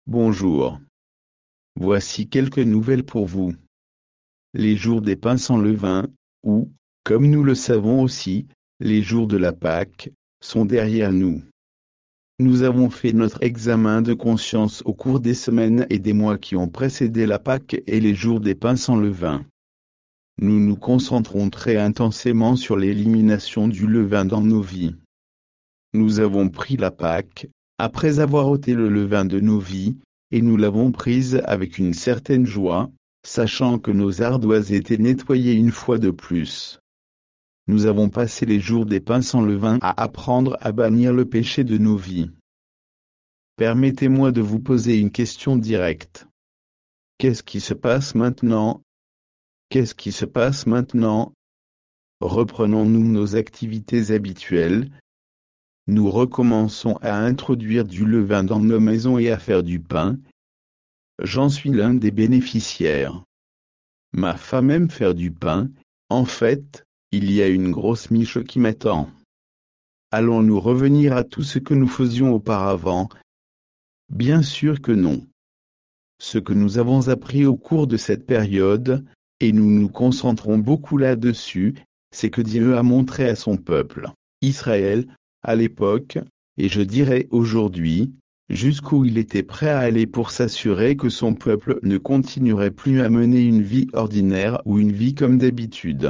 Bonjour. Voici quelques nouvelles pour vous. Les jours des pains sans levain, ou, comme nous le savons aussi, les jours de la Pâque, sont derrière nous. Nous avons fait notre examen de conscience au cours des semaines et des mois qui ont précédé la Pâque et les jours des pains sans levain. Nous nous concentrons très intensément sur l'élimination du levain dans nos vies. Nous avons pris la Pâque, après avoir ôté le levain de nos vies, et nous l'avons prise avec une certaine joie, sachant que nos ardoises étaient nettoyées une fois de plus. Nous avons passé les jours des pains sans levain à apprendre à bannir le péché de nos vies. Permettez-moi de vous poser une question directe. Qu'est-ce qui se passe maintenant? Qu'est-ce qui se passe maintenant? Reprenons-nous nos activités habituelles. Nous recommençons à introduire du levain dans nos maisons et à faire du pain. J'en suis l'un des bénéficiaires. Ma femme aime faire du pain. En fait, il y a une grosse miche qui m'attend. Allons-nous revenir à tout ce que nous faisions auparavant? Bien sûr que non. Ce que nous avons appris au cours de cette période, et nous nous concentrons beaucoup là-dessus, c'est que Dieu a montré à son peuple, Israël, à l'époque, et je dirais aujourd'hui, jusqu'où il était prêt à aller pour s'assurer que son peuple ne continuerait plus à mener une vie ordinaire ou une vie comme d'habitude.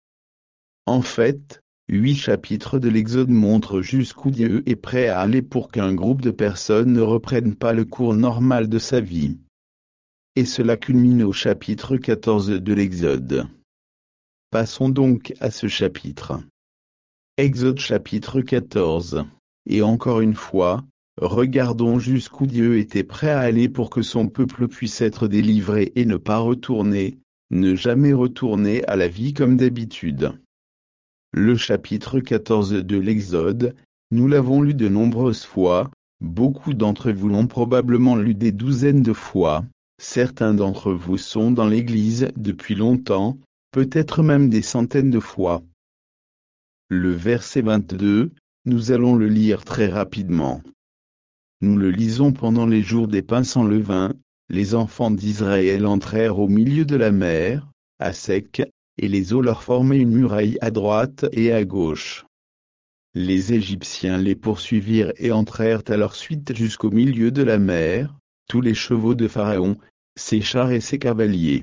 En fait, 8 chapitres de l'Exode montrent jusqu'où Dieu est prêt à aller pour qu'un groupe de personnes ne reprenne pas le cours normal de sa vie. Et cela culmine au chapitre 14 de l'Exode. Passons donc à ce chapitre. Exode chapitre 14. Et encore une fois, regardons jusqu'où Dieu était prêt à aller pour que son peuple puisse être délivré et ne pas retourner, ne jamais retourner à la vie comme d'habitude. Le chapitre 14 de l'Exode, nous l'avons lu de nombreuses fois, beaucoup d'entre vous l'ont probablement lu des douzaines de fois, certains d'entre vous sont dans l'Église depuis longtemps, peut-être même des centaines de fois. Le verset 22, nous allons le lire très rapidement. Nous le lisons pendant les jours des pains sans levain, les enfants d'Israël entrèrent au milieu de la mer, à sec, et les eaux leur formaient une muraille à droite et à gauche. Les Égyptiens les poursuivirent et entrèrent à leur suite jusqu'au milieu de la mer, tous les chevaux de Pharaon, ses chars et ses cavaliers.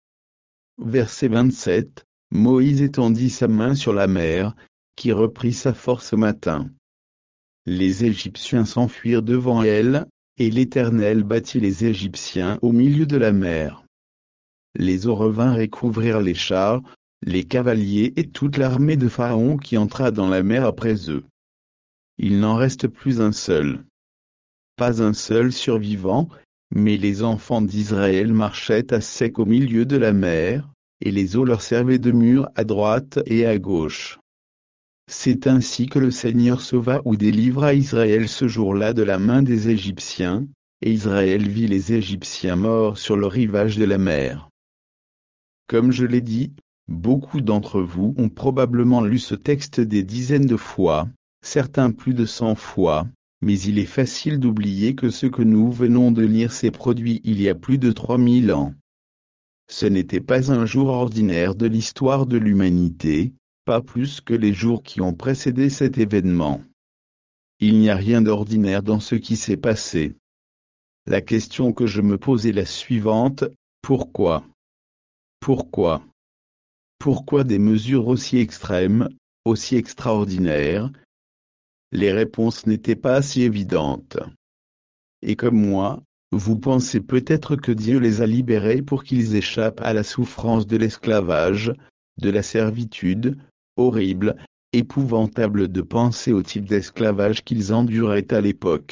Verset 27, Moïse étendit sa main sur la mer, qui reprit sa force au matin. Les Égyptiens s'enfuirent devant elle, et l'Éternel battit les Égyptiens au milieu de la mer. Les eaux revinrent et couvrirent les chars, les cavaliers et toute l'armée de Pharaon qui entra dans la mer après eux. Il n'en reste plus un seul. Pas un seul survivant, mais les enfants d'Israël marchaient à sec au milieu de la mer, et les eaux leur servaient de mur à droite et à gauche. C'est ainsi que le Seigneur sauva ou délivra Israël ce jour-là de la main des Égyptiens, et Israël vit les Égyptiens morts sur le rivage de la mer. Comme je l'ai dit, beaucoup d'entre vous ont probablement lu ce texte des dizaines de fois, certains plus de 100 fois, mais il est facile d'oublier que ce que nous venons de lire s'est produit il y a plus de 3000 ans. Ce n'était pas un jour ordinaire de l'histoire de l'humanité, pas plus que les jours qui ont précédé cet événement. Il n'y a rien d'ordinaire dans ce qui s'est passé. La question que je me pose est la suivante, pourquoi? Pourquoi? Pourquoi des mesures aussi extrêmes, aussi extraordinaires? Les réponses n'étaient pas si évidentes. Et comme moi, vous pensez peut-être que Dieu les a libérés pour qu'ils échappent à la souffrance de l'esclavage, de la servitude, horrible, épouvantable de penser au type d'esclavage qu'ils enduraient à l'époque.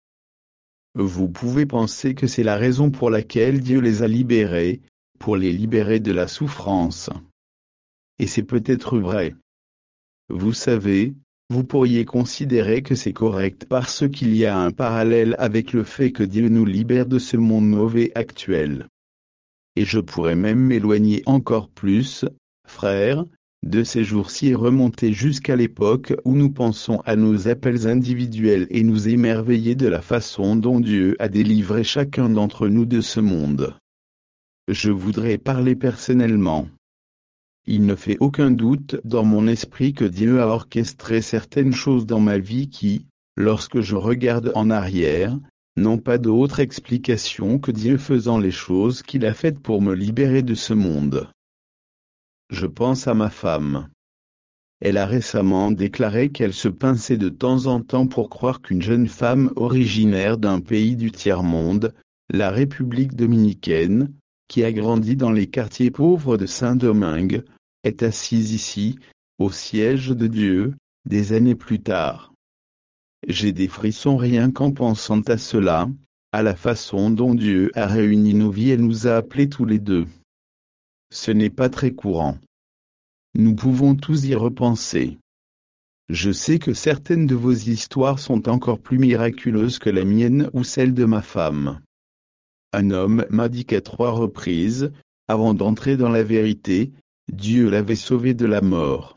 Vous pouvez penser que c'est la raison pour laquelle Dieu les a libérés, pour les libérer de la souffrance. Et c'est peut-être vrai. Vous savez, vous pourriez considérer que c'est correct parce qu'il y a un parallèle avec le fait que Dieu nous libère de ce monde mauvais actuel. Et je pourrais même m'éloigner encore plus, frère, de ces jours-ci est remonté jusqu'à l'époque où nous pensons à nos appels individuels et nous émerveiller de la façon dont Dieu a délivré chacun d'entre nous de ce monde. Je voudrais parler personnellement. Il ne fait aucun doute dans mon esprit que Dieu a orchestré certaines choses dans ma vie qui, lorsque je regarde en arrière, n'ont pas d'autre explication que Dieu faisant les choses qu'il a faites pour me libérer de ce monde. Je pense à ma femme. Elle a récemment déclaré qu'elle se pinçait de temps en temps pour croire qu'une jeune femme originaire d'un pays du tiers-monde, la République dominicaine, qui a grandi dans les quartiers pauvres de Saint-Domingue, est assise ici, au siège de Dieu, des années plus tard. J'ai des frissons rien qu'en pensant à cela, à la façon dont Dieu a réuni nos vies et nous a appelés tous les deux. Ce n'est pas très courant. Nous pouvons tous y repenser. Je sais que certaines de vos histoires sont encore plus miraculeuses que la mienne ou celle de ma femme. Un homme m'a dit qu'à 3 reprises, avant d'entrer dans la vérité, Dieu l'avait sauvé de la mort.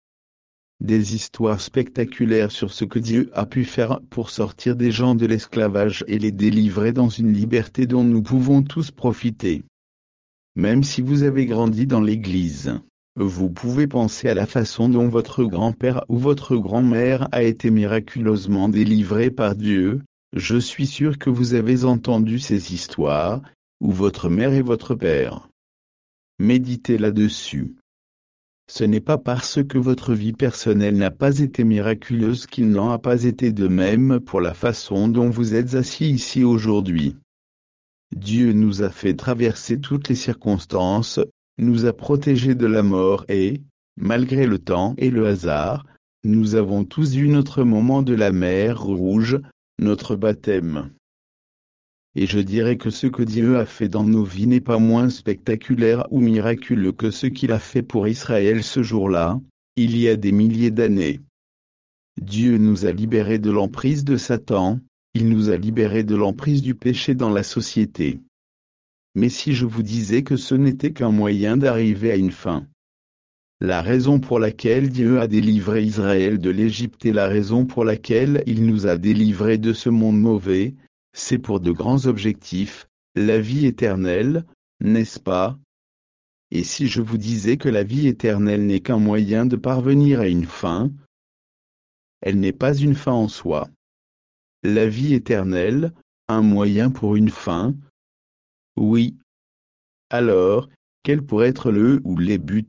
Des histoires spectaculaires sur ce que Dieu a pu faire pour sortir des gens de l'esclavage et les délivrer dans une liberté dont nous pouvons tous profiter. Même si vous avez grandi dans l'Église, vous pouvez penser à la façon dont votre grand-père ou votre grand-mère a été miraculeusement délivré par Dieu. Je suis sûr que vous avez entendu ces histoires, ou votre mère et votre père. Méditez là-dessus. Ce n'est pas parce que votre vie personnelle n'a pas été miraculeuse qu'il n'en a pas été de même pour la façon dont vous êtes assis ici aujourd'hui. Dieu nous a fait traverser toutes les circonstances, nous a protégés de la mort et, malgré le temps et le hasard, nous avons tous eu notre moment de la mer Rouge, notre baptême. Et je dirais que ce que Dieu a fait dans nos vies n'est pas moins spectaculaire ou miraculeux que ce qu'il a fait pour Israël ce jour-là, il y a des milliers d'années. Dieu nous a libérés de l'emprise de Satan, il nous a libérés de l'emprise du péché dans la société. Mais si je vous disais que ce n'était qu'un moyen d'arriver à une fin. La raison pour laquelle Dieu a délivré Israël de l'Égypte et la raison pour laquelle il nous a délivrés de ce monde mauvais, c'est pour de grands objectifs, la vie éternelle, n'est-ce pas? Et si je vous disais que la vie éternelle n'est qu'un moyen de parvenir à une fin, elle n'est pas une fin en soi. La vie éternelle, un moyen pour une fin? Oui. Alors, quel pourrait être le ou les buts?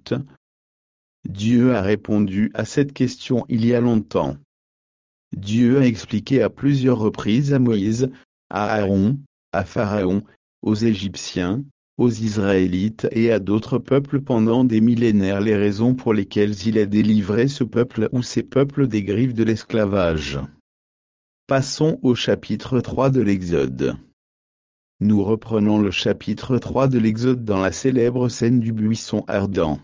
Dieu a répondu à cette question il y a longtemps. Dieu a expliqué à plusieurs reprises à Moïse, à Aaron, à Pharaon, aux Égyptiens, aux Israélites et à d'autres peuples pendant des millénaires les raisons pour lesquelles il a délivré ce peuple ou ces peuples des griffes de l'esclavage. Passons au chapitre 3 de l'Exode. Nous reprenons le chapitre 3 de l'Exode dans la célèbre scène du buisson ardent.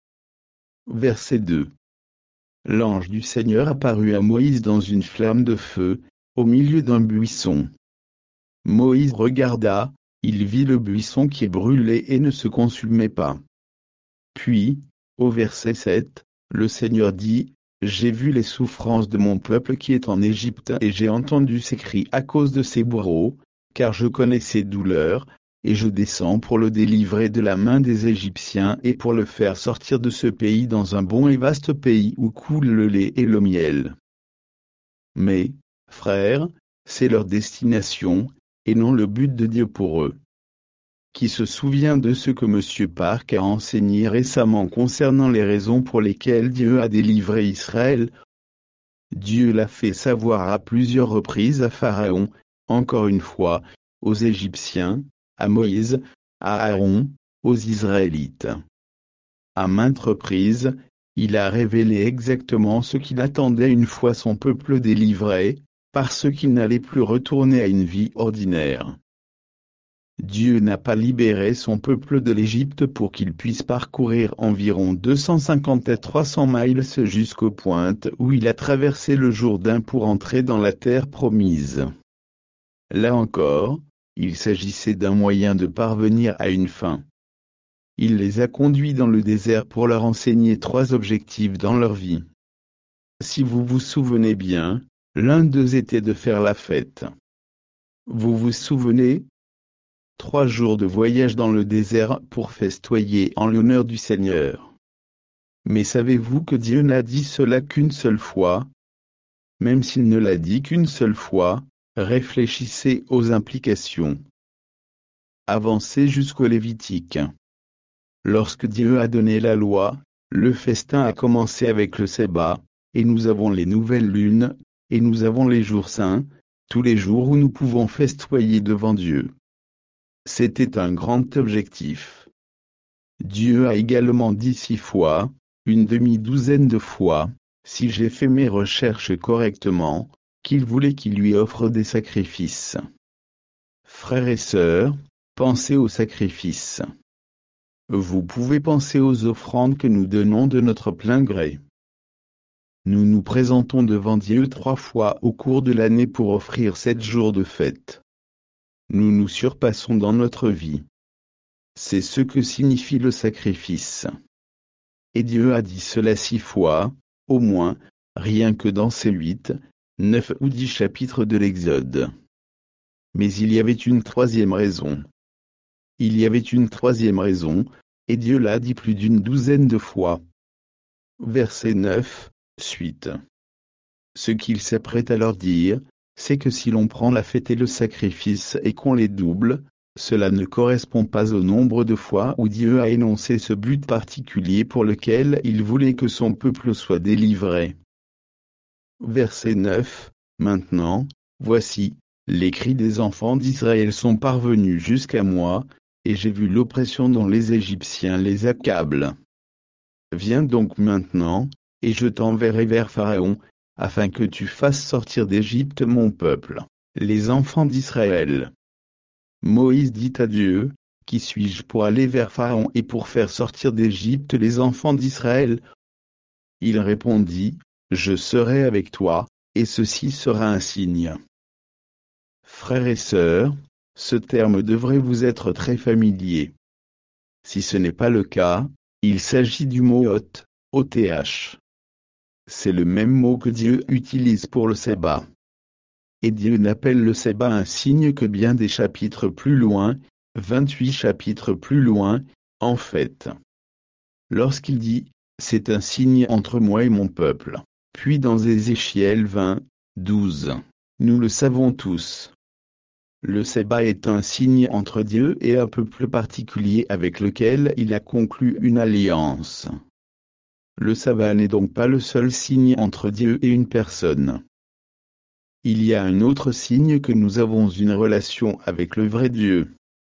Verset 2. L'ange du Seigneur apparut à Moïse dans une flamme de feu, au milieu d'un buisson. Moïse regarda, il vit le buisson qui brûlait et ne se consumait pas. Puis, au verset 7, le Seigneur dit, « J'ai vu les souffrances de mon peuple qui est en Égypte et j'ai entendu ses cris à cause de ses bourreaux, car je connais ses douleurs, et je descends pour le délivrer de la main des Égyptiens et pour le faire sortir de ce pays dans un bon et vaste pays où coule le lait et le miel. » Mais, frères, c'est leur destination, et non le but de Dieu pour eux. Qui se souvient de ce que M. Park a enseigné récemment concernant les raisons pour lesquelles Dieu a délivré Israël? Dieu l'a fait savoir à plusieurs reprises à Pharaon, encore une fois, aux Égyptiens, à Moïse, à Aaron, aux Israélites. À maintes reprises, il a révélé exactement ce qu'il attendait une fois son peuple délivré, parce qu'il n'allait plus retourner à une vie ordinaire. Dieu n'a pas libéré son peuple de l'Égypte pour qu'il puisse parcourir environ 250 à 300 miles jusqu'aux pointes où il a traversé le Jourdain pour entrer dans la terre promise. Là encore, il s'agissait d'un moyen de parvenir à une fin. il les a conduits dans le désert pour leur enseigner 3 objectifs dans leur vie. Si vous vous souvenez bien, l'un d'eux était de faire la fête. Vous vous souvenez? 3 jours de voyage dans le désert pour festoyer en l'honneur du Seigneur. Mais savez-vous que Dieu n'a dit cela qu'une seule fois? Même s'il ne l'a dit qu'une seule fois, réfléchissez aux implications. Avancez jusqu'au Lévitique. Lorsque Dieu a donné la loi, le festin a commencé avec le sabbat, et nous avons les nouvelles lunes, et nous avons les jours saints, tous les jours où nous pouvons festoyer devant Dieu. C'était un grand objectif. Dieu a également dit 6 fois, une demi-douzaine de fois, si j'ai fait mes recherches correctement, qu'il voulait qu'il lui offre des sacrifices. Frères et sœurs, pensez aux sacrifices. Vous pouvez penser aux offrandes que nous donnons de notre plein gré. Nous nous présentons devant Dieu 3 fois au cours de l'année pour offrir 7 jours de fête. Nous nous surpassons dans notre vie. C'est ce que signifie le sacrifice. Et Dieu a dit cela 6 fois, au moins, rien que dans ces 8, 9 ou 10 chapitres de l'Exode. Mais il y avait une 3e raison. Il y avait une 3e raison, et Dieu l'a dit plus d'une douzaine de fois. Verset 9, suite. Ce qu'il s'apprête à leur dire, c'est que si l'on prend la fête et le sacrifice et qu'on les double, cela ne correspond pas au nombre de fois où Dieu a énoncé ce but particulier pour lequel il voulait que son peuple soit délivré. Verset 9, maintenant, voici, les cris des enfants d'Israël sont parvenus jusqu'à moi, et j'ai vu l'oppression dont les Égyptiens les accablent. Viens donc maintenant, et je t'enverrai vers Pharaon, afin que tu fasses sortir d'Égypte mon peuple, les enfants d'Israël. Moïse dit à Dieu, qui suis-je pour aller vers Pharaon et pour faire sortir d'Égypte les enfants d'Israël? Il répondit, je serai avec toi, et ceci sera un signe. Frères et sœurs, ce terme devrait vous être très familier. Si ce n'est pas le cas, il s'agit du mot OTH. C'est le même mot que Dieu utilise pour le sabbat. Et Dieu n'appelle le sabbat un signe que bien des chapitres plus loin, 28 chapitres plus loin, en fait. Lorsqu'il dit, c'est un signe entre moi et mon peuple, puis dans Ézéchiel 20, 12, nous le savons tous. Le sabbat est un signe entre Dieu et un peuple particulier avec lequel il a conclu une alliance. Le sabbat n'est donc pas le seul signe entre Dieu et une personne. Il y a un autre signe que nous avons une relation avec le vrai Dieu.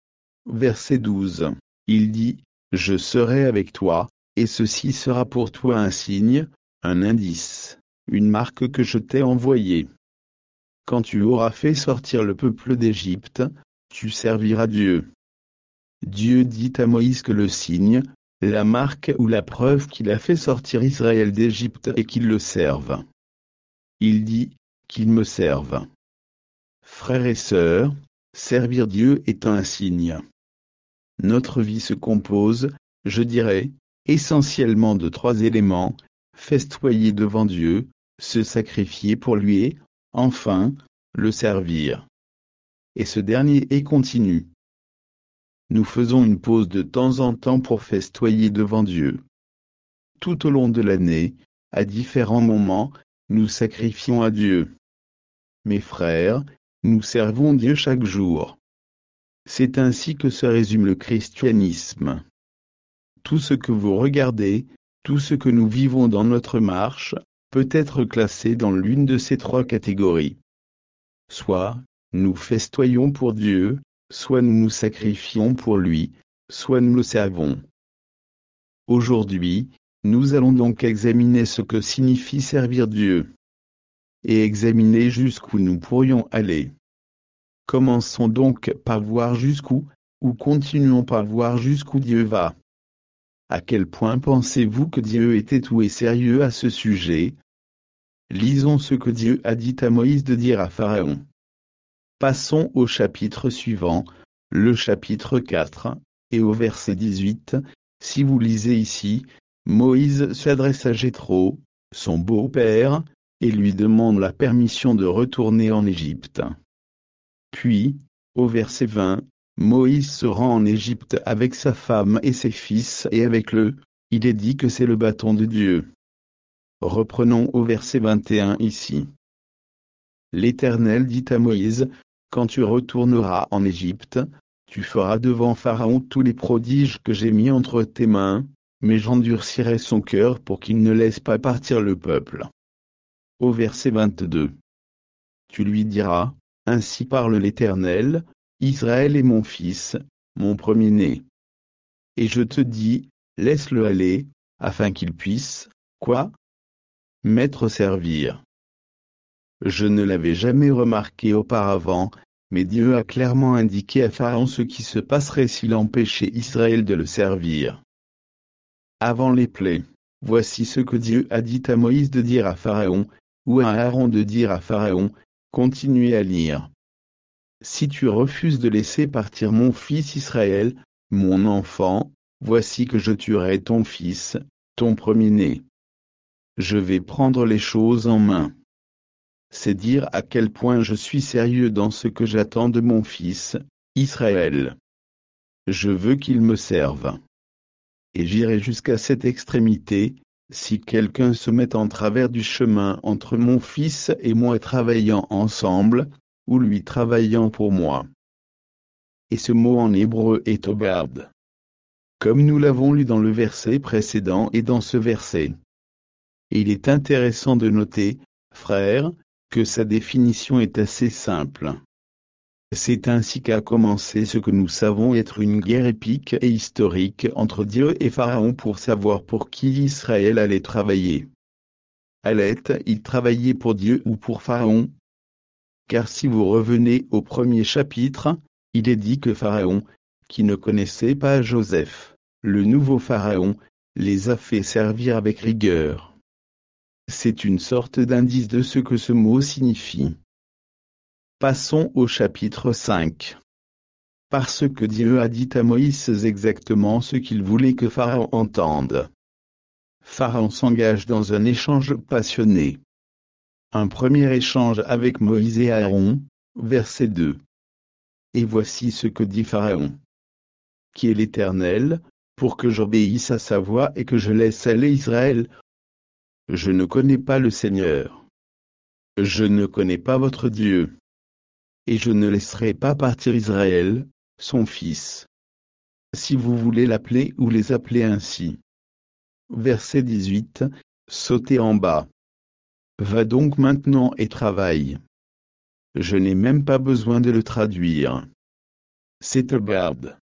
Verset 12, il dit, je serai avec toi, et ceci sera pour toi un signe, un indice, une marque que je t'ai envoyée. Quand tu auras fait sortir le peuple d'Égypte, tu serviras Dieu. Dieu dit à Moïse que le signe, la marque ou la preuve qu'il a fait sortir Israël d'Égypte est qu'il le serve. Il dit, qu'il me serve. Frères et sœurs, servir Dieu est un signe. Notre vie se compose, je dirais, essentiellement de 3 éléments, festoyer devant Dieu, se sacrifier pour lui et, enfin, le servir. Et ce dernier est continu. Nous faisons une pause de temps en temps pour festoyer devant Dieu. Tout au long de l'année, à différents moments, nous sacrifions à Dieu. Mes frères, nous servons Dieu chaque jour. C'est ainsi que se résume le christianisme. Tout ce que vous regardez, tout ce que nous vivons dans notre marche, peut être classé dans l'une de ces 3 catégories. Soit, nous festoyons pour Dieu, soit nous nous sacrifions pour lui, soit nous le servons. Aujourd'hui, nous allons donc examiner ce que signifie servir Dieu. Et examiner jusqu'où nous pourrions aller. Commençons donc par voir jusqu'où, ou continuons par voir jusqu'où Dieu va. À quel point pensez-vous que Dieu était tout et sérieux à ce sujet? Lisons ce que Dieu a dit à Moïse de dire à Pharaon. Passons au chapitre suivant, le chapitre 4, Et au verset 18, si vous lisez ici, Moïse s'adresse à Jéthro, son beau-père, et lui demande la permission de retourner en Égypte. Puis, au verset 20, Moïse se rend en Égypte avec sa femme et ses fils et avec il est dit que c'est le bâton de Dieu. Reprenons au verset 21 ici. L'Éternel dit à Moïse, quand tu retourneras en Égypte, tu feras devant Pharaon tous les prodiges que j'ai mis entre tes mains, mais j'endurcirai son cœur pour qu'il ne laisse pas partir le peuple. Au verset 22. Tu lui diras, ainsi parle l'Éternel, Israël est mon fils, mon premier-né. Et je te dis, laisse-le aller, afin qu'il puisse, quoi? M'être servir. Je ne l'avais jamais remarqué auparavant, mais Dieu a clairement indiqué à Pharaon ce qui se passerait s'il empêchait Israël de le servir. Avant les plaies, voici ce que Dieu a dit à Moïse de dire à Pharaon, ou à Aaron de dire à Pharaon, continuez à lire. Si tu refuses de laisser partir mon fils Israël, mon enfant, voici que je tuerai ton fils, ton premier-né. Je vais prendre les choses en main. C'est dire à quel point je suis sérieux dans ce que j'attends de mon fils, Israël. Je veux qu'il me serve. Et j'irai jusqu'à cette extrémité, si quelqu'un se met en travers du chemin entre mon fils et moi travaillant ensemble, ou lui travaillant pour moi. Et ce mot en hébreu est obad. Comme nous l'avons lu dans le verset précédent et dans ce verset. Et il est intéressant de noter, frères, que sa définition est assez simple. C'est ainsi qu'a commencé ce que nous savons être une guerre épique et historique entre Dieu et Pharaon pour savoir pour qui Israël allait travailler. Allait-il travailler pour Dieu ou pour Pharaon? Car si vous revenez au premier chapitre, il est dit que Pharaon, qui ne connaissait pas Joseph, le nouveau Pharaon, les a fait servir avec rigueur. C'est une sorte d'indice de ce que ce mot signifie. Passons au chapitre 5. Parce que Dieu a dit à Moïse exactement ce qu'il voulait que Pharaon entende. Pharaon s'engage dans un échange passionné. Un premier échange avec Moïse et Aaron, verset 2. Et voici ce que dit Pharaon. Qui est l'Éternel, pour que j'obéisse à sa voix et que je laisse aller Israël? Je ne connais pas le Seigneur. Je ne connais pas votre Dieu. Et je ne laisserai pas partir Israël, son fils. Si vous voulez l'appeler ou les appeler ainsi. Verset 18, sautez en bas. Va donc maintenant et travaille. Je n'ai même pas besoin de le traduire. C'est obad.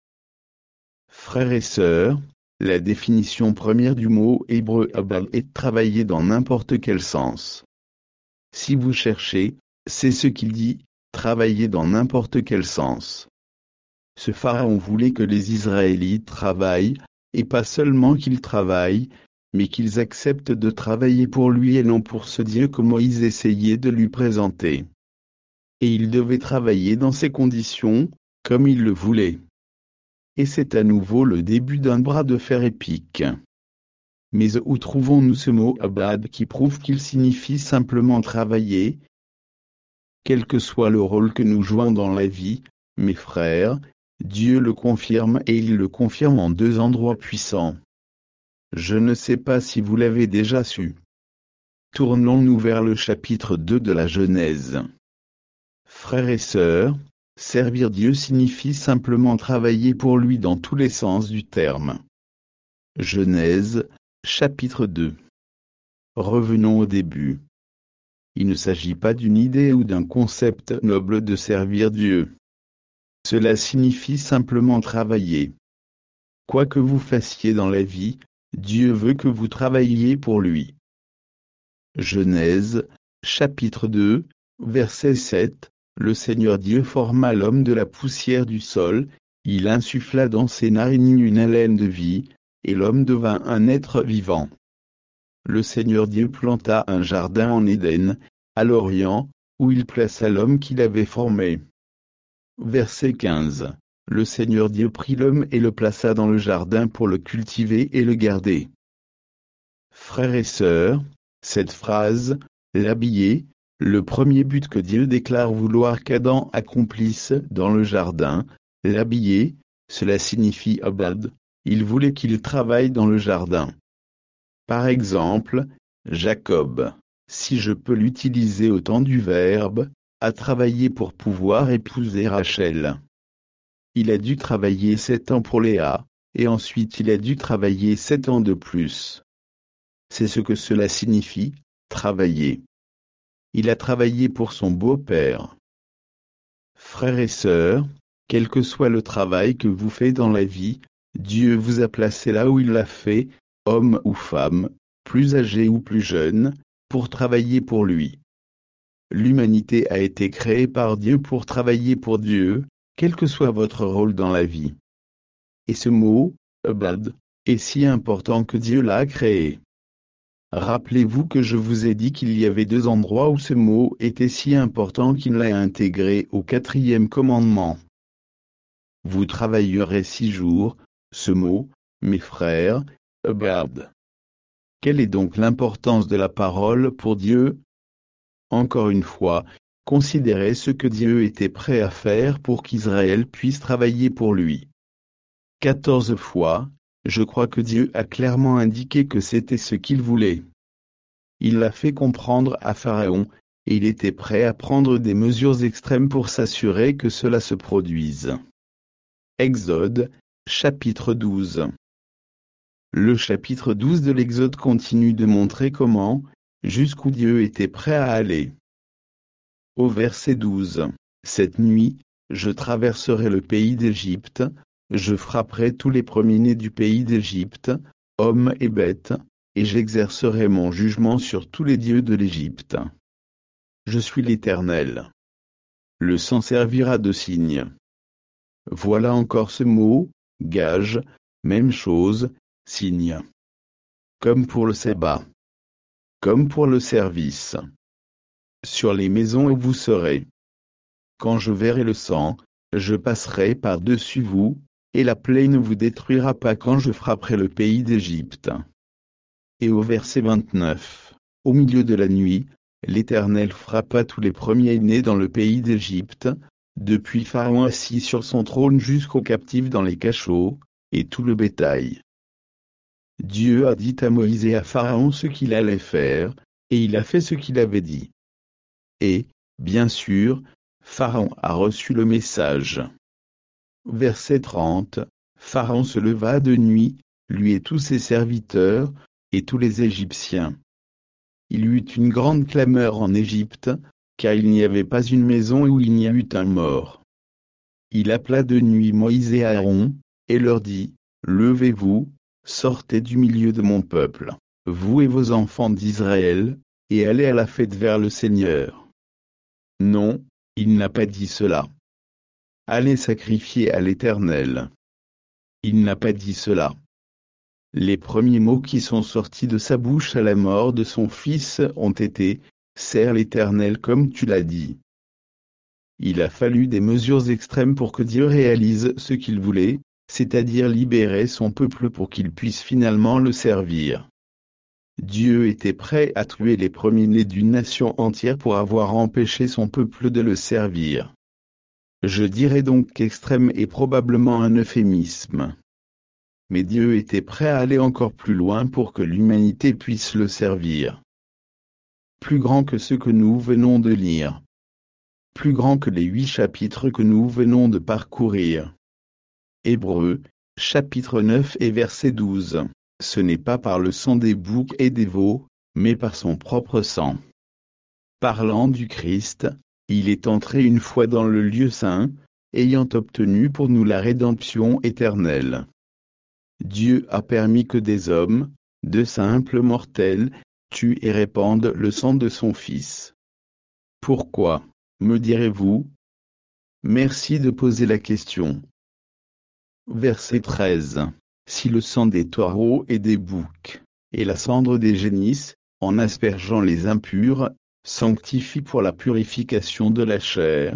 Frères et sœurs, la définition première du mot hébreu obad est travailler dans n'importe quel sens. Si vous cherchez, c'est ce qu'il dit, travailler dans n'importe quel sens. Ce Pharaon voulait que les Israélites travaillent, et pas seulement qu'ils travaillent, mais qu'ils acceptent de travailler pour lui et non pour ce Dieu que Moïse essayait de lui présenter. Et il devait travailler dans ces conditions, comme il le voulait. Et c'est à nouveau le début d'un bras de fer épique. Mais où trouvons-nous ce mot abad qui prouve qu'il signifie simplement travailler? Quel que soit le rôle que nous jouons dans la vie, mes frères, Dieu le confirme et il le confirme en deux endroits puissants. Je ne sais pas si vous l'avez déjà su. Tournons-nous vers le chapitre 2 de la Genèse. Frères et sœurs, servir Dieu signifie simplement travailler pour lui dans tous les sens du terme. Genèse, chapitre 2. Revenons au début. Il ne s'agit pas d'une idée ou d'un concept noble de servir Dieu. Cela signifie simplement travailler. Quoi que vous fassiez dans la vie, Dieu veut que vous travailliez pour lui. Genèse, chapitre 2, verset 7, le Seigneur Dieu forma l'homme de la poussière du sol, il insuffla dans ses narines une haleine de vie, et l'homme devint un être vivant. Le Seigneur Dieu planta un jardin en Éden, à l'Orient, où il plaça l'homme qu'il avait formé. Verset 15. le Seigneur Dieu prit l'homme et le plaça dans le jardin pour le cultiver et le garder. Frères et sœurs, cette phrase, l'habiller, le premier but que Dieu déclare vouloir qu'Adam accomplisse dans le jardin, l'habiller, cela signifie abad, il voulait qu'il travaille dans le jardin. Par exemple, Jacob, si je peux l'utiliser au temps du verbe, a travaillé pour pouvoir épouser Rachel. Il a dû travailler 7 ans pour Léa, et ensuite il a dû travailler 7 ans de plus. C'est ce que cela signifie, travailler. Il a travaillé pour son beau-père. Frères et sœurs, quel que soit le travail que vous faites dans la vie, Dieu vous a placé là où il l'a fait, homme ou femme, plus âgé ou plus jeune, pour travailler pour lui. L'humanité a été créée par Dieu pour travailler pour Dieu, quel que soit votre rôle dans la vie. Et ce mot, abad, est si important que Dieu l'a créé. Rappelez-vous que je vous ai dit qu'il y avait 2 endroits où ce mot était si important qu'il l'a intégré au 4e commandement. Vous travaillerez 6 jours, ce mot, mes frères, abad. Quelle est donc l'importance de la parole pour Dieu? Encore une fois, considérez ce que Dieu était prêt à faire pour qu'Israël puisse travailler pour lui. 14 fois, je crois que Dieu a clairement indiqué que c'était ce qu'il voulait. Il l'a fait comprendre à Pharaon, et il était prêt à prendre des mesures extrêmes pour s'assurer que cela se produise. Exode, chapitre 12. Le chapitre 12 de l'Exode continue de montrer comment, jusqu'où Dieu était prêt à aller. Au verset 12, cette nuit, je traverserai le pays d'Égypte, je frapperai tous les premiers-nés du pays d'Égypte, hommes et bêtes, et j'exercerai mon jugement sur tous les dieux de l'Égypte. Je suis l'Éternel. Le sang servira de signe. Voilà encore ce mot, gage, même chose, signe. Comme pour le sabbat. Comme pour le service. Sur les maisons où vous serez. Quand je verrai le sang, je passerai par-dessus vous, et la plaie ne vous détruira pas quand je frapperai le pays d'Égypte. Et au verset 29, au milieu de la nuit, l'Éternel frappa tous les premiers-nés dans le pays d'Égypte, depuis Pharaon assis sur son trône jusqu'aux captifs dans les cachots, et tout le bétail. Dieu a dit à Moïse et à Pharaon ce qu'il allait faire, et il a fait ce qu'il avait dit. Et, bien sûr, Pharaon a reçu le message. Verset 30, Pharaon se leva de nuit, lui et tous ses serviteurs, et tous les Égyptiens. Il y eut une grande clameur en Égypte, car il n'y avait pas une maison où il n'y eût un mort. Il appela de nuit Moïse et Aaron, et leur dit, « Levez-vous, sortez du milieu de mon peuple, vous et vos enfants d'Israël, et allez à la fête vers le Seigneur. » Non, il n'a pas dit cela. Allez sacrifier à l'Éternel. Il n'a pas dit cela. Les premiers mots qui sont sortis de sa bouche à la mort de son fils ont été « Sers l'Éternel comme tu l'as dit ». Il a fallu des mesures extrêmes pour que Dieu réalise ce qu'il voulait, c'est-à-dire libérer son peuple pour qu'il puisse finalement le servir. Dieu était prêt à tuer les premiers-nés d'une nation entière pour avoir empêché son peuple de le servir. Je dirais donc qu'extrême est probablement un euphémisme. Mais Dieu était prêt à aller encore plus loin pour que l'humanité puisse le servir. Plus grand que ce que nous venons de lire. Plus grand que les 8 chapitres que nous venons de parcourir. Hébreux, chapitre 9 et verset 12. Ce n'est pas par le sang des boucs et des veaux, mais par son propre sang. Parlant du Christ, il est entré une fois dans le lieu saint, ayant obtenu pour nous la rédemption éternelle. Dieu a permis que des hommes, de simples mortels, tuent et répandent le sang de son Fils. Pourquoi, me direz-vous? Merci de poser la question. Verset 13. Si le sang des taureaux et des boucs, et la cendre des génisses, en aspergeant les impurs, sanctifie pour la purification de la chair,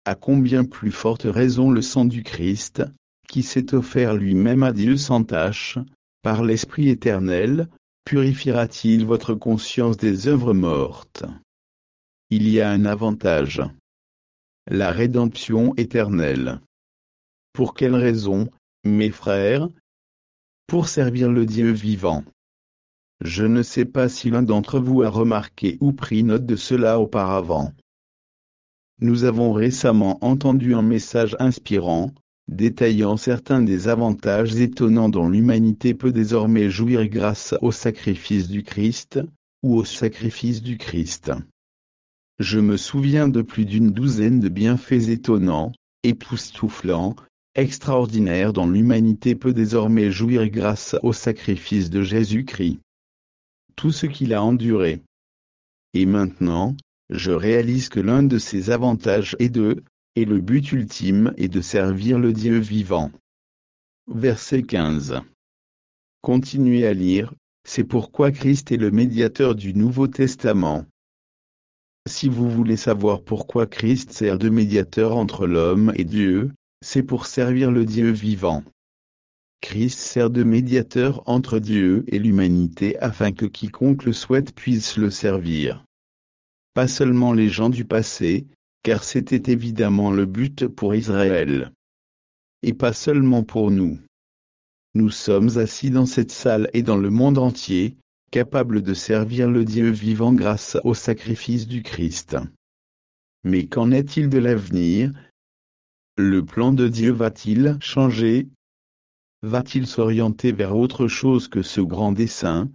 à combien plus forte raison le sang du Christ, qui s'est offert lui-même à Dieu sans tache, par l'Esprit éternel, purifiera-t-il votre conscience des œuvres mortes. Il y a un avantage. La rédemption éternelle. Pour quelle raison, mes frères? Pour servir le Dieu vivant. Je ne sais pas si l'un d'entre vous a remarqué ou pris note de cela auparavant. Nous avons récemment entendu un message inspirant, détaillant certains des avantages étonnants dont l'humanité peut désormais jouir grâce au sacrifice du Christ, ou au sacrifice du Christ. Je me souviens de plus d'une douzaine de bienfaits étonnants, époustouflants, extraordinaires dont l'humanité peut désormais jouir grâce au sacrifice de Jésus-Christ. Tout ce qu'il a enduré. Et maintenant, je réalise que l'un de ces avantages et le but ultime est de servir le Dieu vivant. Verset 15. Continuez à lire, c'est pourquoi Christ est le médiateur du Nouveau Testament. Si vous voulez savoir pourquoi Christ sert de médiateur entre l'homme et Dieu, c'est pour servir le Dieu vivant. Christ sert de médiateur entre Dieu et l'humanité afin que quiconque le souhaite puisse le servir. Pas seulement les gens du passé, car c'était évidemment le but pour Israël. Et pas seulement pour nous. Nous sommes assis dans cette salle et dans le monde entier, capables de servir le Dieu vivant grâce au sacrifice du Christ. Mais qu'en est-il de l'avenir? Le plan de Dieu va-t-il changer? Va-t-il s'orienter vers autre chose que ce grand dessein?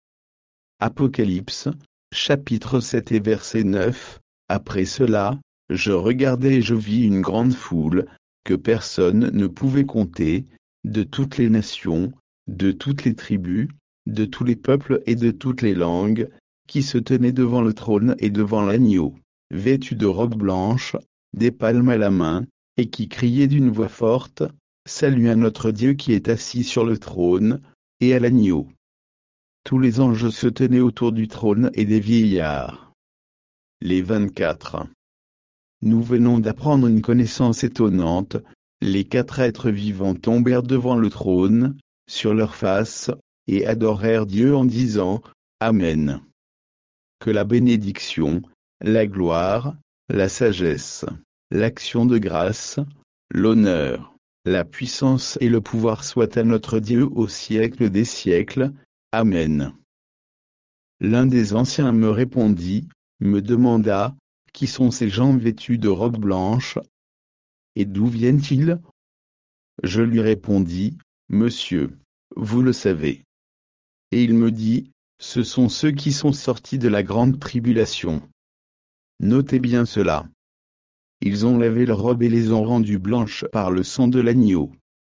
Apocalypse, chapitre 7 et verset 9, après cela, je regardai et je vis une grande foule, que personne ne pouvait compter, de toutes les nations, de toutes les tribus, de tous les peuples et de toutes les langues, qui se tenaient devant le trône et devant l'agneau, vêtus de robes blanches, des palmes à la main, et qui criaient d'une voix forte, Salut à notre Dieu qui est assis sur le trône, et à l'agneau. Tous les anges se tenaient autour du trône et des vieillards. Les 24. Nous venons d'apprendre une connaissance étonnante, les 4 êtres vivants tombèrent devant le trône, sur leurs faces, et adorèrent Dieu en disant, Amen. Que la bénédiction, la gloire, la sagesse, l'action de grâce, l'honneur, la puissance et le pouvoir soient à notre Dieu au siècle des siècles. Amen. L'un des anciens me répondit, me demanda, qui sont ces gens vêtus de robes blanches? Et d'où viennent-ils? Je lui répondis, Monsieur, vous le savez. Et il me dit, ce sont ceux qui sont sortis de la grande tribulation. Notez bien cela. Ils ont lavé leurs robes et les ont rendues blanches par le sang de l'agneau.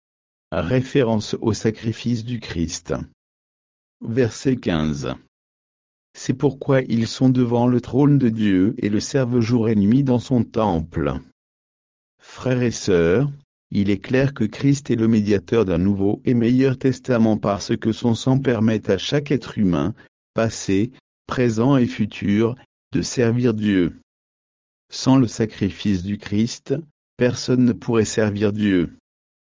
Référence au sacrifice du Christ. Verset 15. C'est pourquoi ils sont devant le trône de Dieu et le servent jour et nuit dans son temple. Frères et sœurs, il est clair que Christ est le médiateur d'un nouveau et meilleur testament parce que son sang permet à chaque être humain, passé, présent et futur, de servir Dieu. Sans le sacrifice du Christ, personne ne pourrait servir Dieu.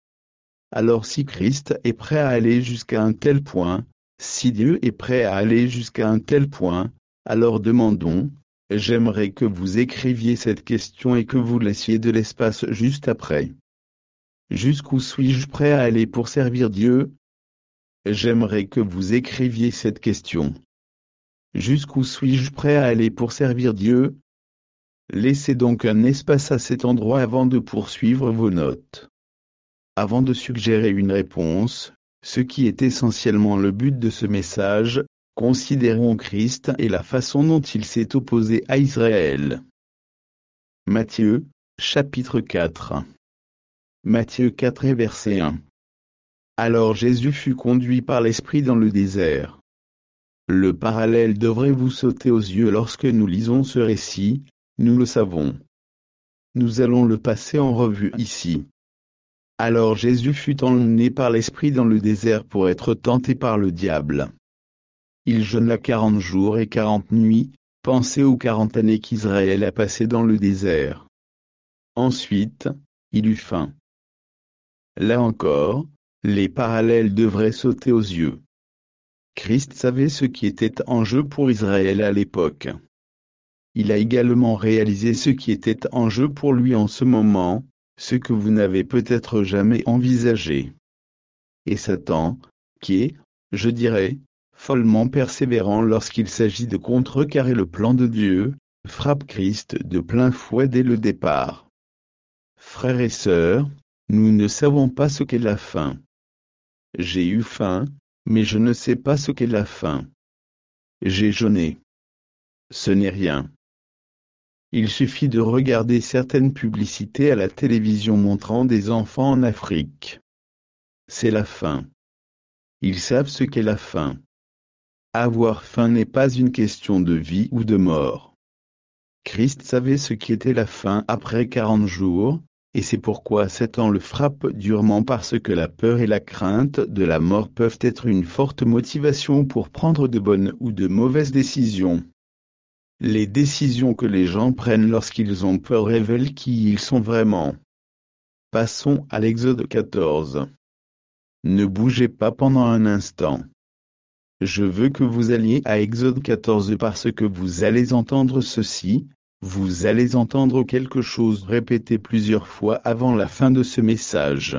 Alors si Christ est prêt à aller jusqu'à un tel point, si Dieu est prêt à aller jusqu'à un tel point, alors demandons, j'aimerais que vous écriviez cette question et que vous laissiez de l'espace juste après. Jusqu'où suis-je prêt à aller pour servir Dieu? J'aimerais que vous écriviez cette question. Jusqu'où suis-je prêt à aller pour servir Dieu? Laissez donc un espace à cet endroit avant de poursuivre vos notes. Avant de suggérer une réponse, ce qui est essentiellement le but de ce message, considérons Christ et la façon dont il s'est opposé à Israël. Matthieu, chapitre 4. Matthieu 4 et verset 1. Alors Jésus fut conduit par l'Esprit dans le désert. Le parallèle devrait vous sauter aux yeux lorsque nous lisons ce récit, nous le savons. Nous allons le passer en revue ici. Alors Jésus fut emmené par l'Esprit dans le désert pour être tenté par le diable. Il jeûna 40 jours et 40 nuits, pensez aux 40 années qu'Israël a passées dans le désert. Ensuite, il eut faim. Là encore, les parallèles devraient sauter aux yeux. Christ savait ce qui était en jeu pour Israël à l'époque. Il a également réalisé ce qui était en jeu pour lui en ce moment, ce que vous n'avez peut-être jamais envisagé. Et Satan, qui est, je dirais, follement persévérant lorsqu'il s'agit de contrecarrer le plan de Dieu, frappe Christ de plein fouet dès le départ. Frères et sœurs, nous ne savons pas ce qu'est la faim. J'ai eu faim, mais je ne sais pas ce qu'est la faim. J'ai jeûné. Ce n'est rien. Il suffit de regarder certaines publicités à la télévision montrant des enfants en Afrique. C'est la faim. Ils savent ce qu'est la faim. Avoir faim n'est pas une question de vie ou de mort. Christ savait ce qu'était la faim après 40 jours, et c'est pourquoi Satan le frappe durement parce que la peur et la crainte de la mort peuvent être une forte motivation pour prendre de bonnes ou de mauvaises décisions. Les décisions que les gens prennent lorsqu'ils ont peur révèlent qui ils sont vraiment. Passons à l'Exode 14. Ne bougez pas pendant un instant. Je veux que vous alliez à Exode 14 parce que vous allez entendre ceci, vous allez entendre quelque chose répété plusieurs fois avant la fin de ce message.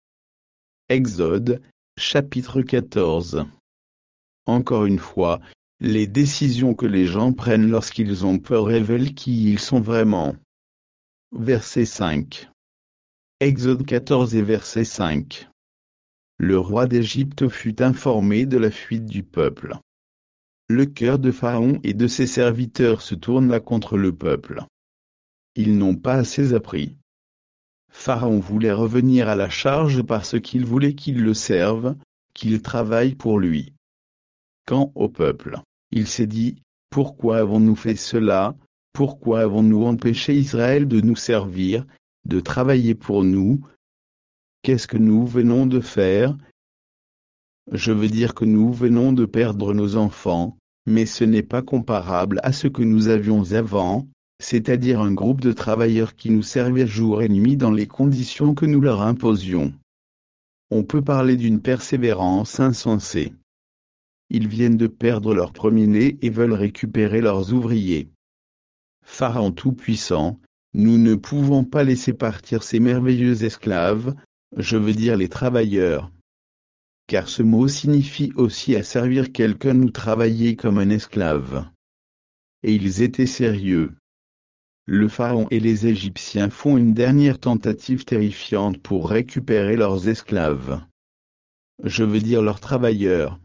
Exode, chapitre 14. Encore une fois, les décisions que les gens prennent lorsqu'ils ont peur révèlent qui ils sont vraiment. Verset 5. Exode 14 et verset 5. Le roi d'Égypte fut informé de la fuite du peuple. Le cœur de Pharaon et de ses serviteurs se tourne là contre le peuple. Ils n'ont pas assez appris. Pharaon voulait revenir à la charge parce qu'il voulait qu'ils le servent, qu'ils travaillent pour lui. Quant au peuple, il s'est dit, pourquoi avons-nous fait cela, pourquoi avons-nous empêché Israël de nous servir, de travailler pour nous? Qu'est-ce que nous venons de faire? Je veux dire que nous venons de perdre nos enfants, mais ce n'est pas comparable à ce que nous avions avant, c'est-à-dire un groupe de travailleurs qui nous servaient jour et nuit dans les conditions que nous leur imposions. On peut parler d'une persévérance insensée. Ils viennent de perdre leur premier-né et veulent récupérer leurs ouvriers. Pharaon tout-puissant, nous ne pouvons pas laisser partir ces merveilleux esclaves, je veux dire les travailleurs. Car ce mot signifie aussi à servir quelqu'un ou travailler comme un esclave. Et ils étaient sérieux. Le Pharaon et les Égyptiens font une dernière tentative terrifiante pour récupérer leurs esclaves. Je veux dire leurs travailleurs.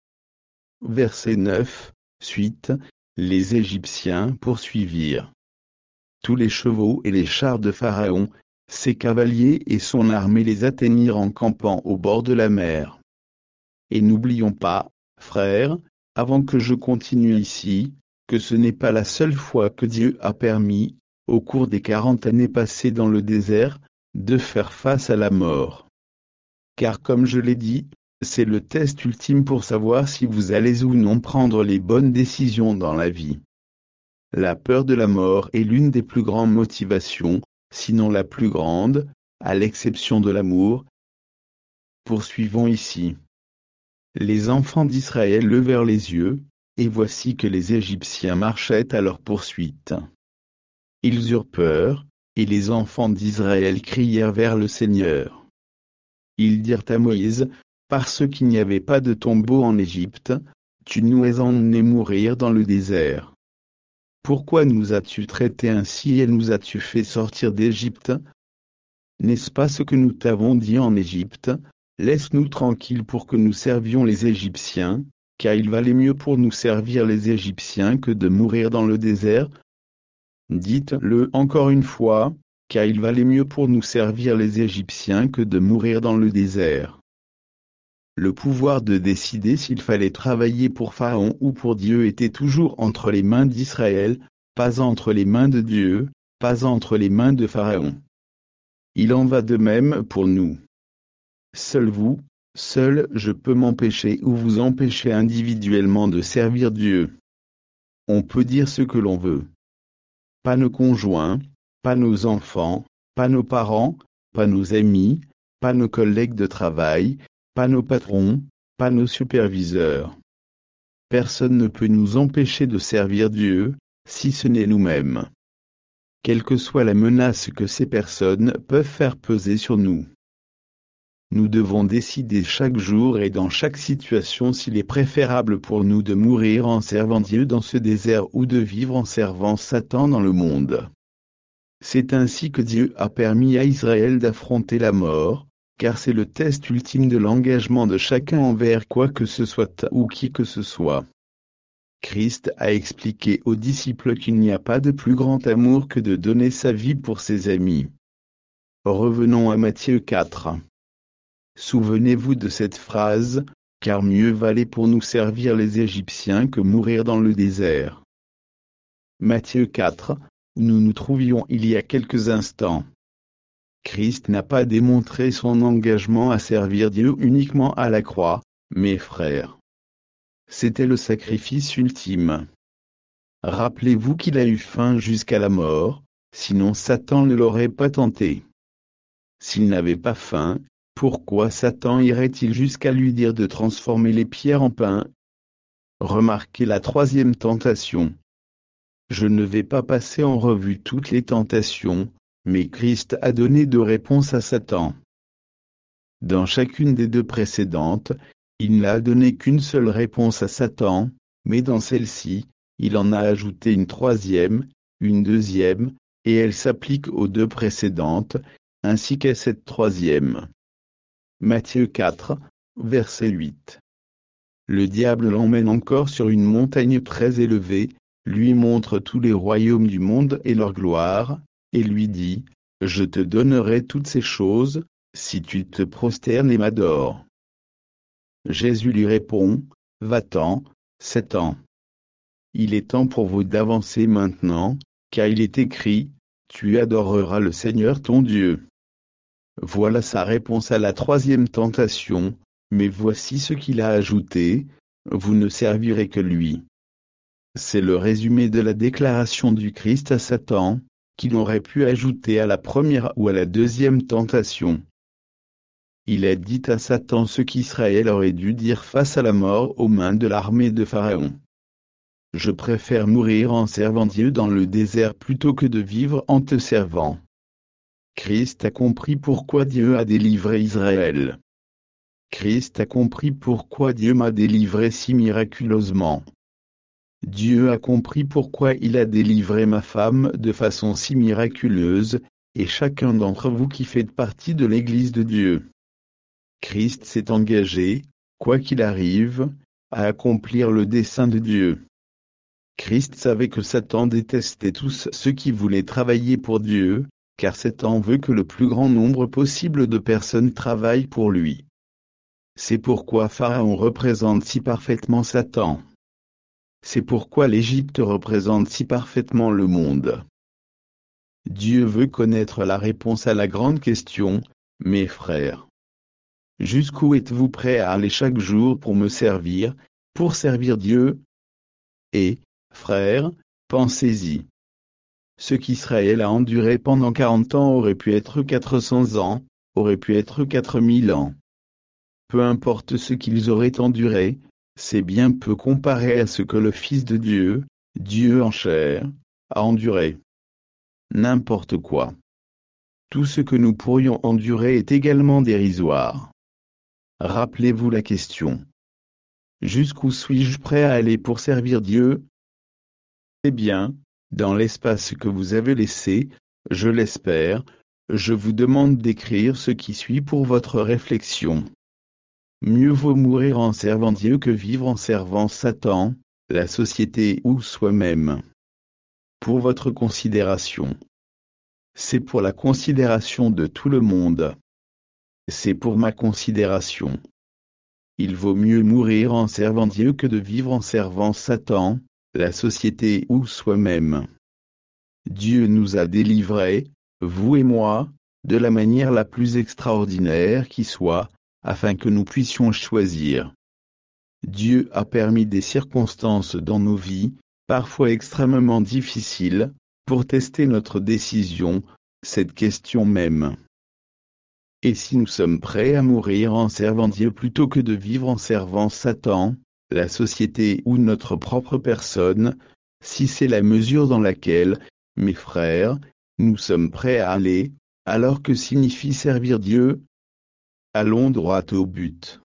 Verset 9, suite, les Égyptiens poursuivirent. Tous les chevaux et les chars de Pharaon, ses cavaliers et son armée les atteignirent en campant au bord de la mer. Et n'oublions pas, frères, avant que je continue ici, que ce n'est pas la seule fois que Dieu a permis, au cours des 40 années passées dans le désert, de faire face à la mort. Car comme je l'ai dit, c'est le test ultime pour savoir si vous allez ou non prendre les bonnes décisions dans la vie. La peur de la mort est l'une des plus grandes motivations, sinon la plus grande, à l'exception de l'amour. Poursuivons ici. Les enfants d'Israël levèrent les yeux, et voici que les Égyptiens marchaient à leur poursuite. Ils eurent peur, et les enfants d'Israël crièrent vers le Seigneur. Ils dirent à Moïse, parce qu'il n'y avait pas de tombeau en Égypte, tu nous as emmenés mourir dans le désert. Pourquoi nous as-tu traités ainsi et nous as-tu fait sortir d'Égypte? N'est-ce pas ce que nous t'avons dit en Égypte? Laisse-nous tranquilles pour que nous servions les Égyptiens, car il valait mieux pour nous servir les Égyptiens que de mourir dans le désert. Dites-le encore une fois, car il valait mieux pour nous servir les Égyptiens que de mourir dans le désert. Le pouvoir de décider s'il fallait travailler pour Pharaon ou pour Dieu était toujours entre les mains d'Israël, pas entre les mains de Dieu, pas entre les mains de Pharaon. Il en va de même pour nous. Seul je peux m'empêcher ou vous empêcher individuellement de servir Dieu. On peut dire ce que l'on veut. Pas nos conjoints, pas nos enfants, pas nos parents, pas nos amis, pas nos collègues de travail, pas nos patrons, pas nos superviseurs. Personne ne peut nous empêcher de servir Dieu, si ce n'est nous-mêmes. Quelle que soit la menace que ces personnes peuvent faire peser sur nous. Nous devons décider chaque jour et dans chaque situation s'il est préférable pour nous de mourir en servant Dieu dans ce désert ou de vivre en servant Satan dans le monde. C'est ainsi que Dieu a permis à Israël d'affronter la mort, car c'est le test ultime de l'engagement de chacun envers quoi que ce soit ou qui que ce soit. Christ a expliqué aux disciples qu'il n'y a pas de plus grand amour que de donner sa vie pour ses amis. Revenons à Matthieu 4. Souvenez-vous de cette phrase, car mieux valait pour nous servir les Égyptiens que mourir dans le désert. Matthieu 4, où nous nous trouvions il y a quelques instants. Christ n'a pas démontré son engagement à servir Dieu uniquement à la croix, mes frères. C'était le sacrifice ultime. Rappelez-vous qu'il a eu faim jusqu'à la mort, sinon Satan ne l'aurait pas tenté. S'il n'avait pas faim, pourquoi Satan irait-il jusqu'à lui dire de transformer les pierres en pain? Remarquez la troisième tentation. Je ne vais pas passer en revue toutes les tentations, mais Christ a donné deux réponses à Satan. Dans chacune des deux précédentes, il n'a donné qu'une seule réponse à Satan, mais dans celle-ci, il en a ajouté une troisième, une deuxième, et elle s'applique aux deux précédentes, ainsi qu'à cette troisième. Matthieu 4, verset 8. Le diable l'emmène encore sur une montagne très élevée, lui montre tous les royaumes du monde et leur gloire, et lui dit, « Je te donnerai toutes ces choses, si tu te prosternes et m'adores. » Jésus lui répond, « Va-t'en, Satan. Il est temps pour vous d'avancer maintenant, car il est écrit, tu adoreras le Seigneur ton Dieu. » Voilà sa réponse à la troisième tentation, mais voici ce qu'il a ajouté, vous ne servirez que lui. C'est le résumé de la déclaration du Christ à Satan, qu'il aurait pu ajouter à la première ou à la deuxième tentation. Il a dit à Satan ce qu'Israël aurait dû dire face à la mort aux mains de l'armée de Pharaon. Je préfère mourir en servant Dieu dans le désert plutôt que de vivre en te servant. Christ a compris pourquoi Dieu a délivré Israël. Christ a compris pourquoi Dieu m'a délivré si miraculeusement. Dieu a compris pourquoi il a délivré ma femme de façon si miraculeuse, et chacun d'entre vous qui faites partie de l'Église de Dieu. Christ s'est engagé, quoi qu'il arrive, à accomplir le dessein de Dieu. Christ savait que Satan détestait tous ceux qui voulaient travailler pour Dieu, car Satan veut que le plus grand nombre possible de personnes travaillent pour lui. C'est pourquoi Pharaon représente si parfaitement Satan. C'est pourquoi l'Égypte représente si parfaitement le monde. Dieu veut connaître la réponse à la grande question, mes frères. Jusqu'où êtes-vous prêts à aller chaque jour pour me servir, pour servir Dieu? Et, frères, pensez-y. Ce qu'Israël a enduré pendant 40 ans aurait pu être 400 ans, aurait pu être 4000 ans. Peu importe ce qu'ils auraient enduré, c'est bien peu comparé à ce que le Fils de Dieu, Dieu en chair, a enduré. N'importe quoi. Tout ce que nous pourrions endurer est également dérisoire. Rappelez-vous la question. Jusqu'où suis-je prêt à aller pour servir Dieu? Eh bien, dans l'espace que vous avez laissé, je l'espère, je vous demande d'écrire ce qui suit pour votre réflexion. Mieux vaut mourir en servant Dieu que vivre en servant Satan, la société ou soi-même. Pour votre considération. C'est pour la considération de tout le monde. C'est pour ma considération. Il vaut mieux mourir en servant Dieu que de vivre en servant Satan, la société ou soi-même. Dieu nous a délivrés, vous et moi, de la manière la plus extraordinaire qui soit, afin que nous puissions choisir. Dieu a permis des circonstances dans nos vies, parfois extrêmement difficiles, pour tester notre décision, cette question même. Et si nous sommes prêts à mourir en servant Dieu plutôt que de vivre en servant Satan, la société ou notre propre personne, si c'est la mesure dans laquelle, mes frères, nous sommes prêts à aller, alors que signifie servir Dieu? Allons droit au but.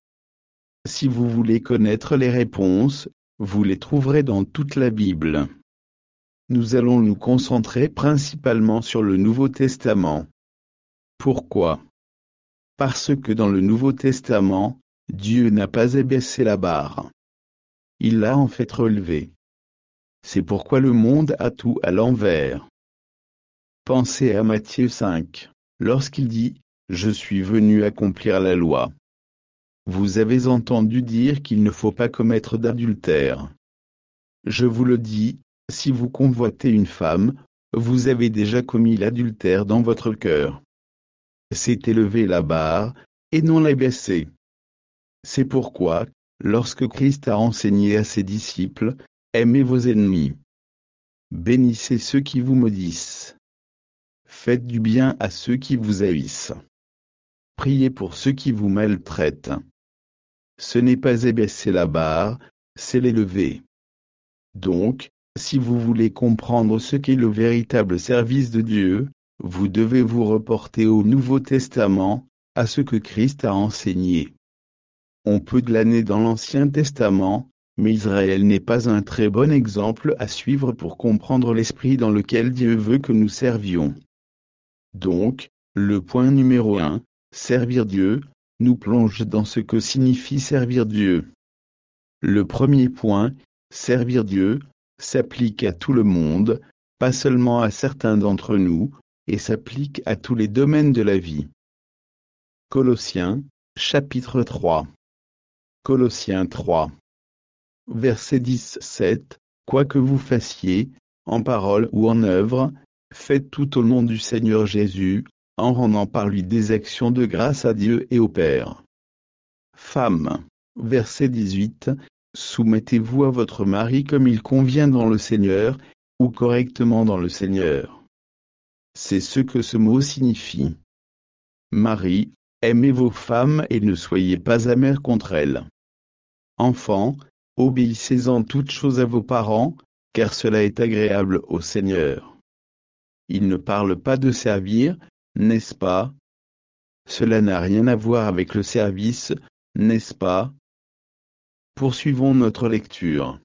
Si vous voulez connaître les réponses, vous les trouverez dans toute la Bible. Nous allons nous concentrer principalement sur le Nouveau Testament. Pourquoi? Parce que dans le Nouveau Testament, Dieu n'a pas abaissé la barre. Il l'a en fait relevée. C'est pourquoi le monde a tout à l'envers. Pensez à Matthieu 5, lorsqu'il dit « Je suis venu accomplir la loi ». Vous avez entendu dire qu'il ne faut pas commettre d'adultère. Je vous le dis, si vous convoitez une femme, vous avez déjà commis l'adultère dans votre cœur. C'est élever la barre, et non la baisser. C'est pourquoi, lorsque Christ a enseigné à ses disciples, « Aimez vos ennemis. Bénissez ceux qui vous maudissent. Faites du bien à ceux qui vous haïssent. Priez pour ceux qui vous maltraitent. » Ce n'est pas abaisser la barre, c'est l'élever. Donc, si vous voulez comprendre ce qu'est le véritable service de Dieu, vous devez vous reporter au Nouveau Testament, à ce que Christ a enseigné. On peut glaner dans l'Ancien Testament, mais Israël n'est pas un très bon exemple à suivre pour comprendre l'esprit dans lequel Dieu veut que nous servions. Donc, le point numéro 1, servir Dieu, nous plonge dans ce que signifie servir Dieu. Le premier point, servir Dieu, s'applique à tout le monde, pas seulement à certains d'entre nous, et s'applique à tous les domaines de la vie. Colossiens, chapitre 3. Colossiens 3. Verset 17, quoi que vous fassiez, en parole ou en œuvre, faites tout au nom du Seigneur Jésus, en rendant par lui des actions de grâce à Dieu et au Père. Femmes, verset 18, soumettez-vous à votre mari comme il convient dans le Seigneur, ou correctement dans le Seigneur. C'est ce que ce mot signifie. Maris, aimez vos femmes et ne soyez pas amers contre elles. Enfants, obéissez en toutes choses à vos parents, car cela est agréable au Seigneur. Il ne parle pas de servir, n'est-ce pas? Cela n'a rien à voir avec le service, n'est-ce pas? Poursuivons notre lecture.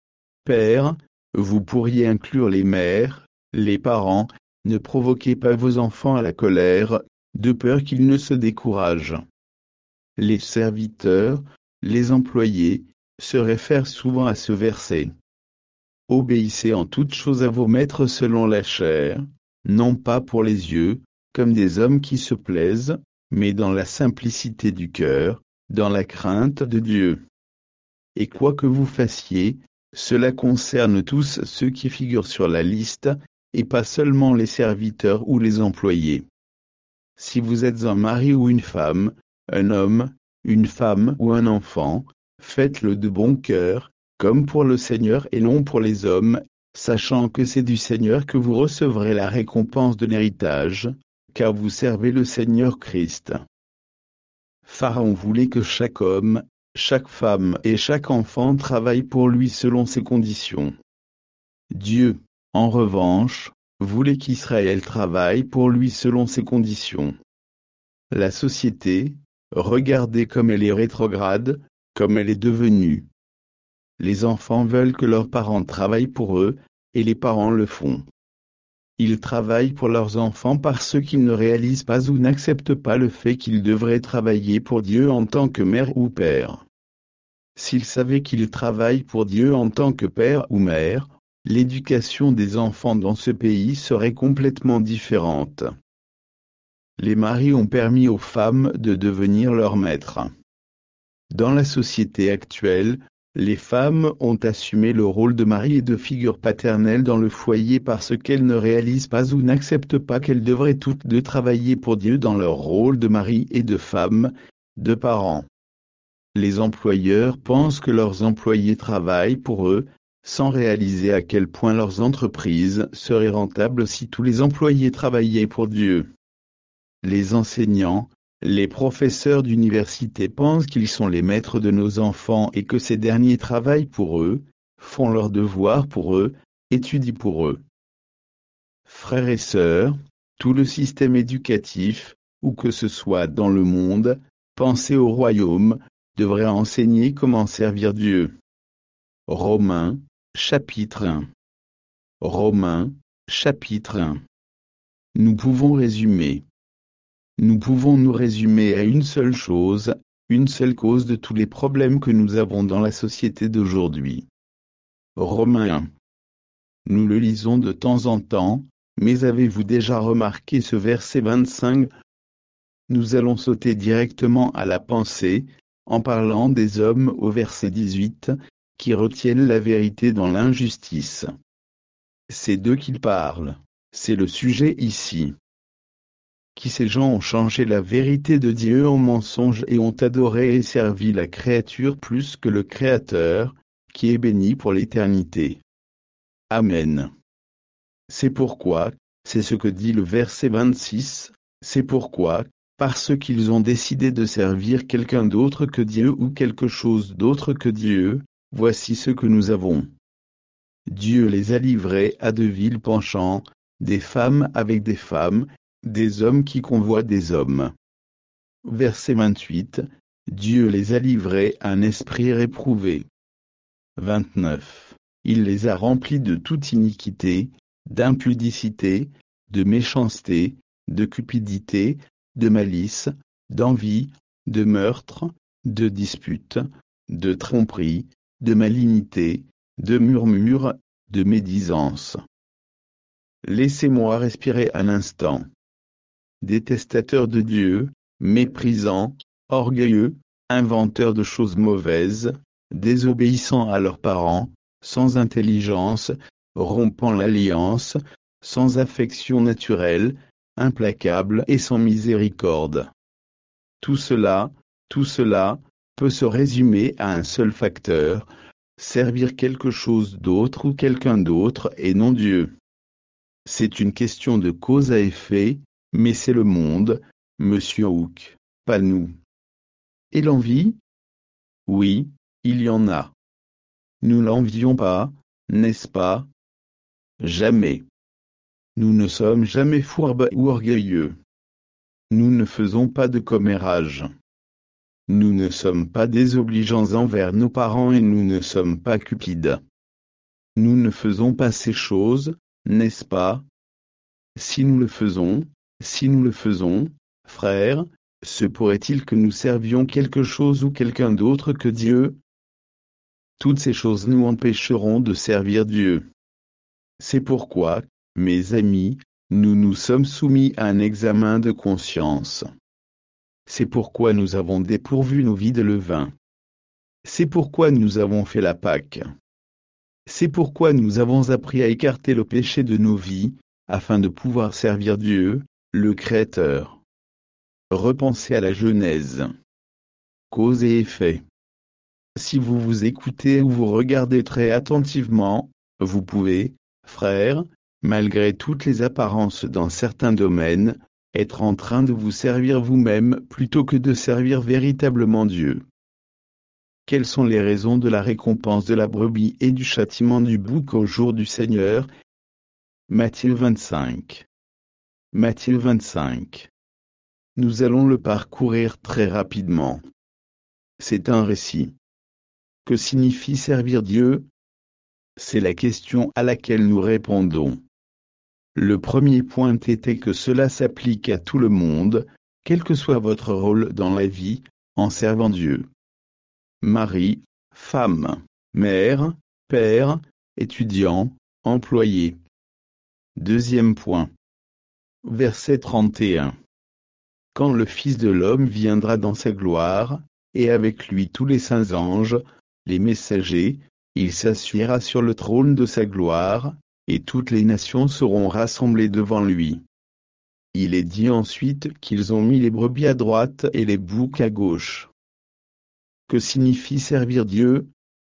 Père, vous pourriez inclure les mères, les parents, ne provoquez pas vos enfants à la colère, de peur qu'ils ne se découragent. Les serviteurs, les employés, se réfèrent souvent à ce verset. Obéissez en toutes choses à vos maîtres selon la chair, non pas pour les yeux, comme des hommes qui se plaisent, mais dans la simplicité du cœur, dans la crainte de Dieu. Et quoi que vous fassiez, cela concerne tous ceux qui figurent sur la liste, et pas seulement les serviteurs ou les employés. Si vous êtes un mari ou une femme, un homme, une femme ou un enfant, faites-le de bon cœur, comme pour le Seigneur et non pour les hommes, sachant que c'est du Seigneur que vous recevrez la récompense de l'héritage, car vous servez le Seigneur Christ. Pharaon voulait que chaque homme, chaque femme et chaque enfant travaillent pour lui selon ses conditions. Dieu, en revanche, voulait qu'Israël travaille pour lui selon ses conditions. La société, regardez comme elle est rétrograde, comme elle est devenue. Les enfants veulent que leurs parents travaillent pour eux, et les parents le font. Ils travaillent pour leurs enfants parce qu'ils ne réalisent pas ou n'acceptent pas le fait qu'ils devraient travailler pour Dieu en tant que mère ou père. S'ils savaient qu'ils travaillent pour Dieu en tant que père ou mère, l'éducation des enfants dans ce pays serait complètement différente. Les maris ont permis aux femmes de devenir leurs maîtres. Dans la société actuelle, les femmes ont assumé le rôle de mari et de figure paternelle dans le foyer parce qu'elles ne réalisent pas ou n'acceptent pas qu'elles devraient toutes deux travailler pour Dieu dans leur rôle de mari et de femme, de parents. Les employeurs pensent que leurs employés travaillent pour eux, sans réaliser à quel point leurs entreprises seraient rentables si tous les employés travaillaient pour Dieu. Les enseignants, les professeurs d'université pensent qu'ils sont les maîtres de nos enfants et que ces derniers travaillent pour eux, font leurs devoirs pour eux, étudient pour eux. Frères et sœurs, tout le système éducatif, où que ce soit dans le monde, pensez au royaume, devrait enseigner comment servir Dieu. Romains, chapitre 1. Romains, chapitre 1. Nous pouvons résumer. Nous pouvons nous résumer à une seule chose, une seule cause de tous les problèmes que nous avons dans la société d'aujourd'hui. Romains 1. Nous le lisons de temps en temps, mais avez-vous déjà remarqué ce verset 25? Nous allons sauter directement à la pensée, en parlant des hommes au verset 18, qui retiennent la vérité dans l'injustice. C'est d'eux qu'il parle, c'est le sujet ici. Qui ces gens ont changé la vérité de Dieu en mensonge et ont adoré et servi la créature plus que le Créateur, qui est béni pour l'éternité. Amen. C'est pourquoi, c'est ce que dit le verset 26, c'est pourquoi, parce qu'ils ont décidé de servir quelqu'un d'autre que Dieu ou quelque chose d'autre que Dieu, voici ce que nous avons. Dieu les a livrés à de vils penchants, des femmes avec des femmes, des hommes qui convoient des hommes. Verset 28, Dieu les a livrés à un esprit réprouvé. 29. Il les a remplis de toute iniquité, d'impudicité, de méchanceté, de cupidité, de malice, d'envie, de meurtre, de dispute, de tromperie, de malignité, de murmure, de médisance. Laissez-moi respirer un instant. Détestateurs de Dieu, méprisants, orgueilleux, inventeurs de choses mauvaises, désobéissant à leurs parents, sans intelligence, rompant l'alliance, sans affection naturelle, implacables et sans miséricorde. Tout cela, peut se résumer à un seul facteur, servir quelque chose d'autre ou quelqu'un d'autre et non Dieu. C'est une question de cause à effet, mais c'est le monde, Monsieur Hooke, pas nous. Et l'envie? Oui, il y en a. Nous l'envions pas, n'est-ce pas? Jamais. Nous ne sommes jamais fourbes ou orgueilleux. Nous ne faisons pas de commérage. Nous ne sommes pas désobligeants envers nos parents et nous ne sommes pas cupides. Nous ne faisons pas ces choses, n'est-ce pas? Si nous le faisons, frères, se pourrait-il que nous servions quelque chose ou quelqu'un d'autre que Dieu? Toutes ces choses nous empêcheront de servir Dieu. C'est pourquoi, mes amis, nous nous sommes soumis à un examen de conscience. C'est pourquoi nous avons dépourvu nos vies de levain. C'est pourquoi nous avons fait la Pâque. C'est pourquoi nous avons appris à écarter le péché de nos vies, afin de pouvoir servir Dieu, le Créateur. Repensez à la Genèse. Cause et effet. Si vous vous écoutez ou vous regardez très attentivement, vous pouvez, frères, malgré toutes les apparences dans certains domaines, être en train de vous servir vous-même plutôt que de servir véritablement Dieu. Quelles sont les raisons de la récompense de la brebis et du châtiment du bouc au jour du Seigneur? Matthieu 25. Matthieu 25. Nous allons le parcourir très rapidement. C'est un récit. Que signifie servir Dieu? C'est la question à laquelle nous répondons. Le premier point était que cela s'applique à tout le monde, quel que soit votre rôle dans la vie, en servant Dieu. Mari, femme, mère, père, étudiant, employé. Deuxième point. Verset 31. Quand le Fils de l'homme viendra dans sa gloire, et avec lui tous les saints anges, les messagers, il s'assiera sur le trône de sa gloire, et toutes les nations seront rassemblées devant lui. Il est dit ensuite qu'ils ont mis les brebis à droite et les boucs à gauche. Que signifie servir Dieu?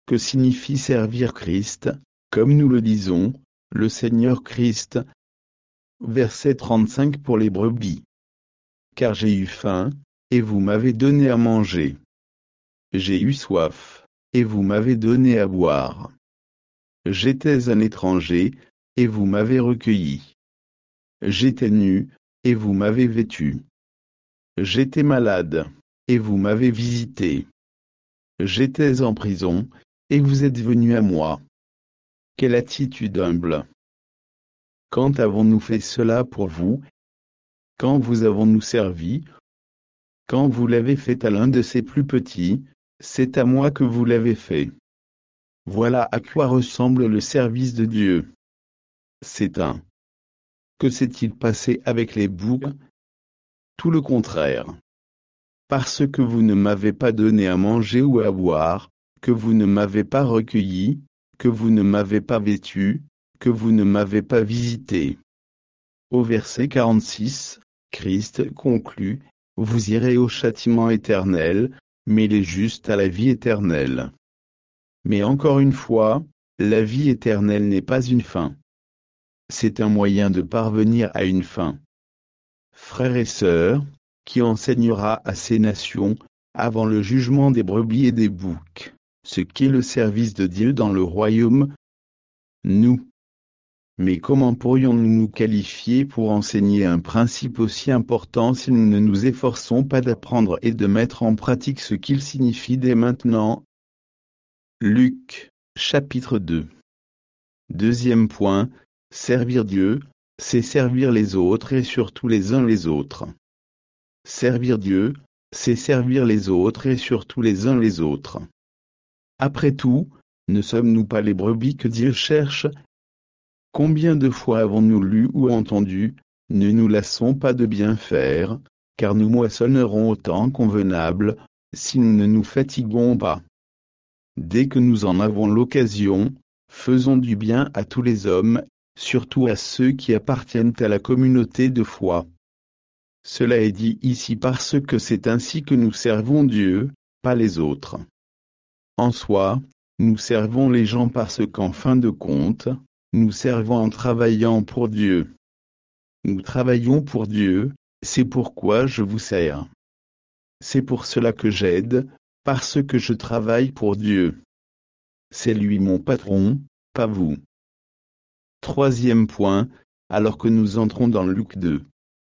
que signifie servir Christ, comme nous le disons, le Seigneur Christ. Verset 35 pour les brebis. Car j'ai eu faim, et vous m'avez donné à manger. J'ai eu soif, et vous m'avez donné à boire. J'étais un étranger, et vous m'avez recueilli. J'étais nu, et vous m'avez vêtu. J'étais malade, et vous m'avez visité. J'étais en prison, et vous êtes venu à moi. Quelle attitude humble! Quand avons-nous fait cela pour vous? Quand vous avons-nous servi? Quand vous l'avez fait à l'un de ces plus petits, c'est à moi que vous l'avez fait. Voilà à quoi ressemble le service de Dieu. C'est un. Que s'est-il passé avec les boucs? Tout le contraire. Parce que vous ne m'avez pas donné à manger ou à boire, que vous ne m'avez pas recueilli, que vous ne m'avez pas vêtu, que vous ne m'avez pas visité. Au verset 46, Christ conclut, vous irez au châtiment éternel, mais les justes à la vie éternelle. Mais encore une fois, la vie éternelle n'est pas une fin. C'est un moyen de parvenir à une fin. Frères et sœurs, qui enseignera à ces nations, avant le jugement des brebis et des boucs, ce qu'est le service de Dieu dans le royaume? Nous. Mais comment pourrions-nous nous qualifier pour enseigner un principe aussi important si nous ne nous efforçons pas d'apprendre et de mettre en pratique ce qu'il signifie dès maintenant? Luc, chapitre 2. Deuxième point, servir Dieu, c'est servir les autres et surtout les uns les autres. Servir Dieu, c'est servir les autres et surtout les uns les autres. Après tout, ne sommes-nous pas les brebis que Dieu cherche? Combien de fois avons-nous lu ou entendu, ne nous lassons pas de bien faire, car nous moissonnerons au temps convenable, si nous ne nous fatiguons pas. Dès que nous en avons l'occasion, faisons du bien à tous les hommes, surtout à ceux qui appartiennent à la communauté de foi. Cela est dit ici parce que c'est ainsi que nous servons Dieu, pas les autres. En soi, nous servons les gens parce qu'en fin de compte, nous servons en travaillant pour Dieu. Nous travaillons pour Dieu, c'est pourquoi je vous sers. C'est pour cela que j'aide, parce que je travaille pour Dieu. C'est lui mon patron, pas vous. Troisième point, alors que nous entrons dans Luc 2.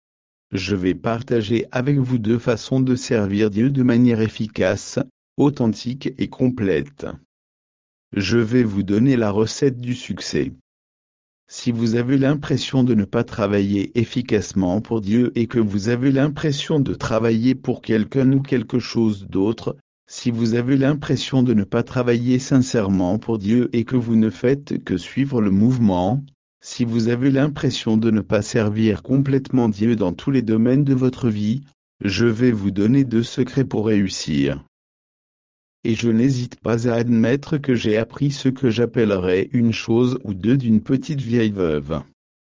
Je vais partager avec vous deux façons de servir Dieu de manière efficace, authentique et complète. Je vais vous donner la recette du succès. Si vous avez l'impression de ne pas travailler efficacement pour Dieu et que vous avez l'impression de travailler pour quelqu'un ou quelque chose d'autre, si vous avez l'impression de ne pas travailler sincèrement pour Dieu et que vous ne faites que suivre le mouvement, si vous avez l'impression de ne pas servir complètement Dieu dans tous les domaines de votre vie, je vais vous donner 2 secrets pour réussir. Et je n'hésite pas à admettre que j'ai appris ce que j'appellerais une chose ou deux d'une petite vieille veuve.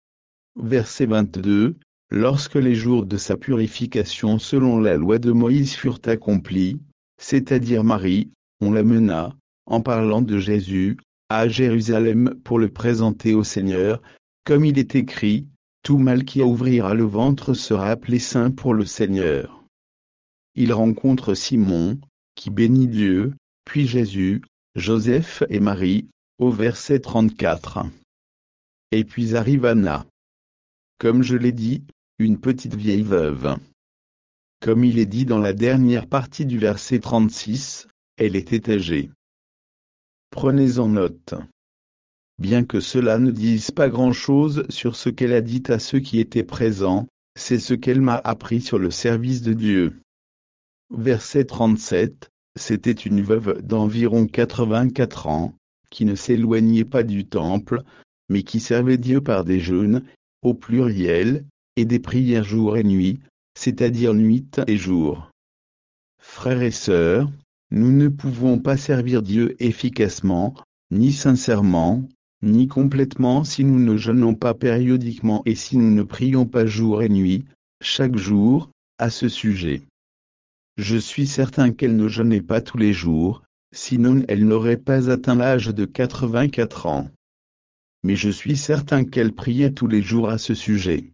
Verset 22, lorsque les jours de sa purification selon la loi de Moïse furent accomplis, c'est-à-dire Marie, on l'amena, en parlant de Jésus, à Jérusalem pour le présenter au Seigneur, comme il est écrit, tout mâle qui ouvrira le ventre sera appelé saint pour le Seigneur. Il rencontre Simon, qui bénit Dieu, puis Jésus, Joseph et Marie, au verset 34. Et puis arrive Anna. Comme je l'ai dit, une petite vieille veuve. Comme il est dit dans la dernière partie du verset 36, elle était âgée. Prenez-en note. Bien que cela ne dise pas grand-chose sur ce qu'elle a dit à ceux qui étaient présents, c'est ce qu'elle m'a appris sur le service de Dieu. Verset 37, c'était une veuve d'environ 84 ans, qui ne s'éloignait pas du temple, mais qui servait Dieu par des jeûnes, au pluriel, et des prières jour et nuit, c'est-à-dire nuit et jour. Frères et sœurs, nous ne pouvons pas servir Dieu efficacement, ni sincèrement, ni complètement si nous ne jeûnons pas périodiquement et si nous ne prions pas jour et nuit, chaque jour, à ce sujet. Je suis certain qu'elle ne jeûnait pas tous les jours, sinon elle n'aurait pas atteint l'âge de 84 ans. Mais je suis certain qu'elle priait tous les jours à ce sujet.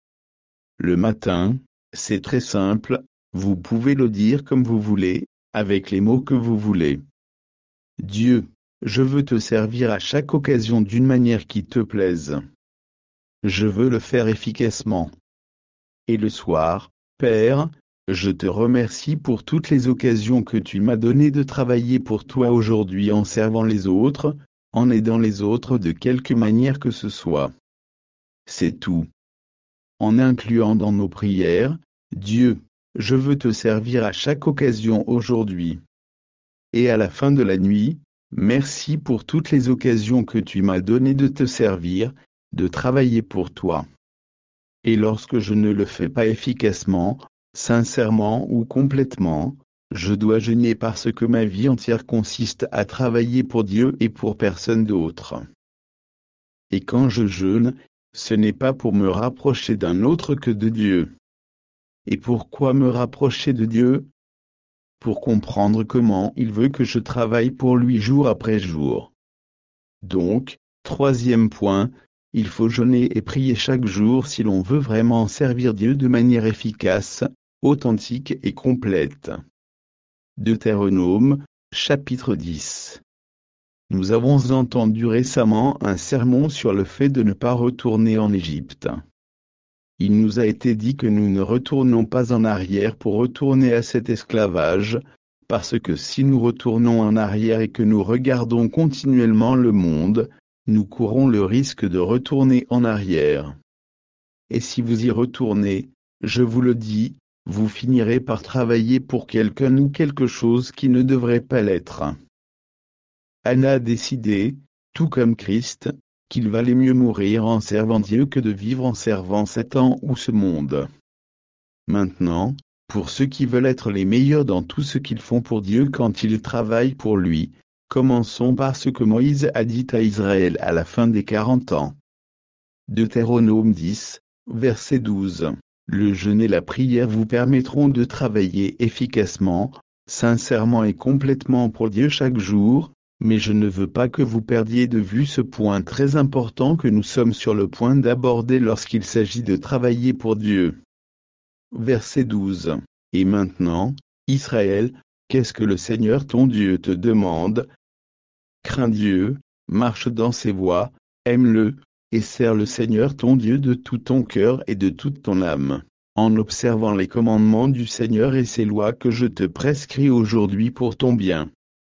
Le matin, c'est très simple, vous pouvez le dire comme vous voulez, avec les mots que vous voulez. Dieu, je veux te servir à chaque occasion d'une manière qui te plaise. Je veux le faire efficacement. Et le soir, Père, je te remercie pour toutes les occasions que tu m'as données de travailler pour toi aujourd'hui en servant les autres, en aidant les autres de quelque manière que ce soit. C'est tout. En incluant dans nos prières, Dieu, je veux te servir à chaque occasion aujourd'hui. Et à la fin de la nuit, merci pour toutes les occasions que tu m'as données de te servir, de travailler pour toi. Et lorsque je ne le fais pas efficacement, sincèrement ou complètement, je dois jeûner parce que ma vie entière consiste à travailler pour Dieu et pour personne d'autre. Et quand je jeûne, ce n'est pas pour me rapprocher d'un autre que de Dieu. Et pourquoi me rapprocher de Dieu? Pour comprendre comment il veut que je travaille pour lui jour après jour. Donc, troisième point, il faut jeûner et prier chaque jour si l'on veut vraiment servir Dieu de manière efficace, authentique et complète. Deutéronome, chapitre 10. Nous avons entendu récemment un sermon sur le fait de ne pas retourner en Égypte. Il nous a été dit que nous ne retournons pas en arrière pour retourner à cet esclavage, parce que si nous retournons en arrière et que nous regardons continuellement le monde, nous courons le risque de retourner en arrière. Et si vous y retournez, je vous le dis, vous finirez par travailler pour quelqu'un ou quelque chose qui ne devrait pas l'être. Anna a décidé, tout comme Christ, qu'il valait mieux mourir en servant Dieu que de vivre en servant Satan ou ce monde. Maintenant, pour ceux qui veulent être les meilleurs dans tout ce qu'ils font pour Dieu quand ils travaillent pour lui, commençons par ce que Moïse a dit à Israël à la fin des 40 ans. Deutéronome 10, verset 12. Le jeûne et la prière vous permettront de travailler efficacement, sincèrement et complètement pour Dieu chaque jour, mais je ne veux pas que vous perdiez de vue ce point très important que nous sommes sur le point d'aborder lorsqu'il s'agit de travailler pour Dieu. Verset 12. Et maintenant, Israël, qu'est-ce que le Seigneur ton Dieu te demande? Crains Dieu, marche dans ses voies, aime-le, et sers le Seigneur ton Dieu de tout ton cœur et de toute ton âme, en observant les commandements du Seigneur et ses lois que je te prescris aujourd'hui pour ton bien.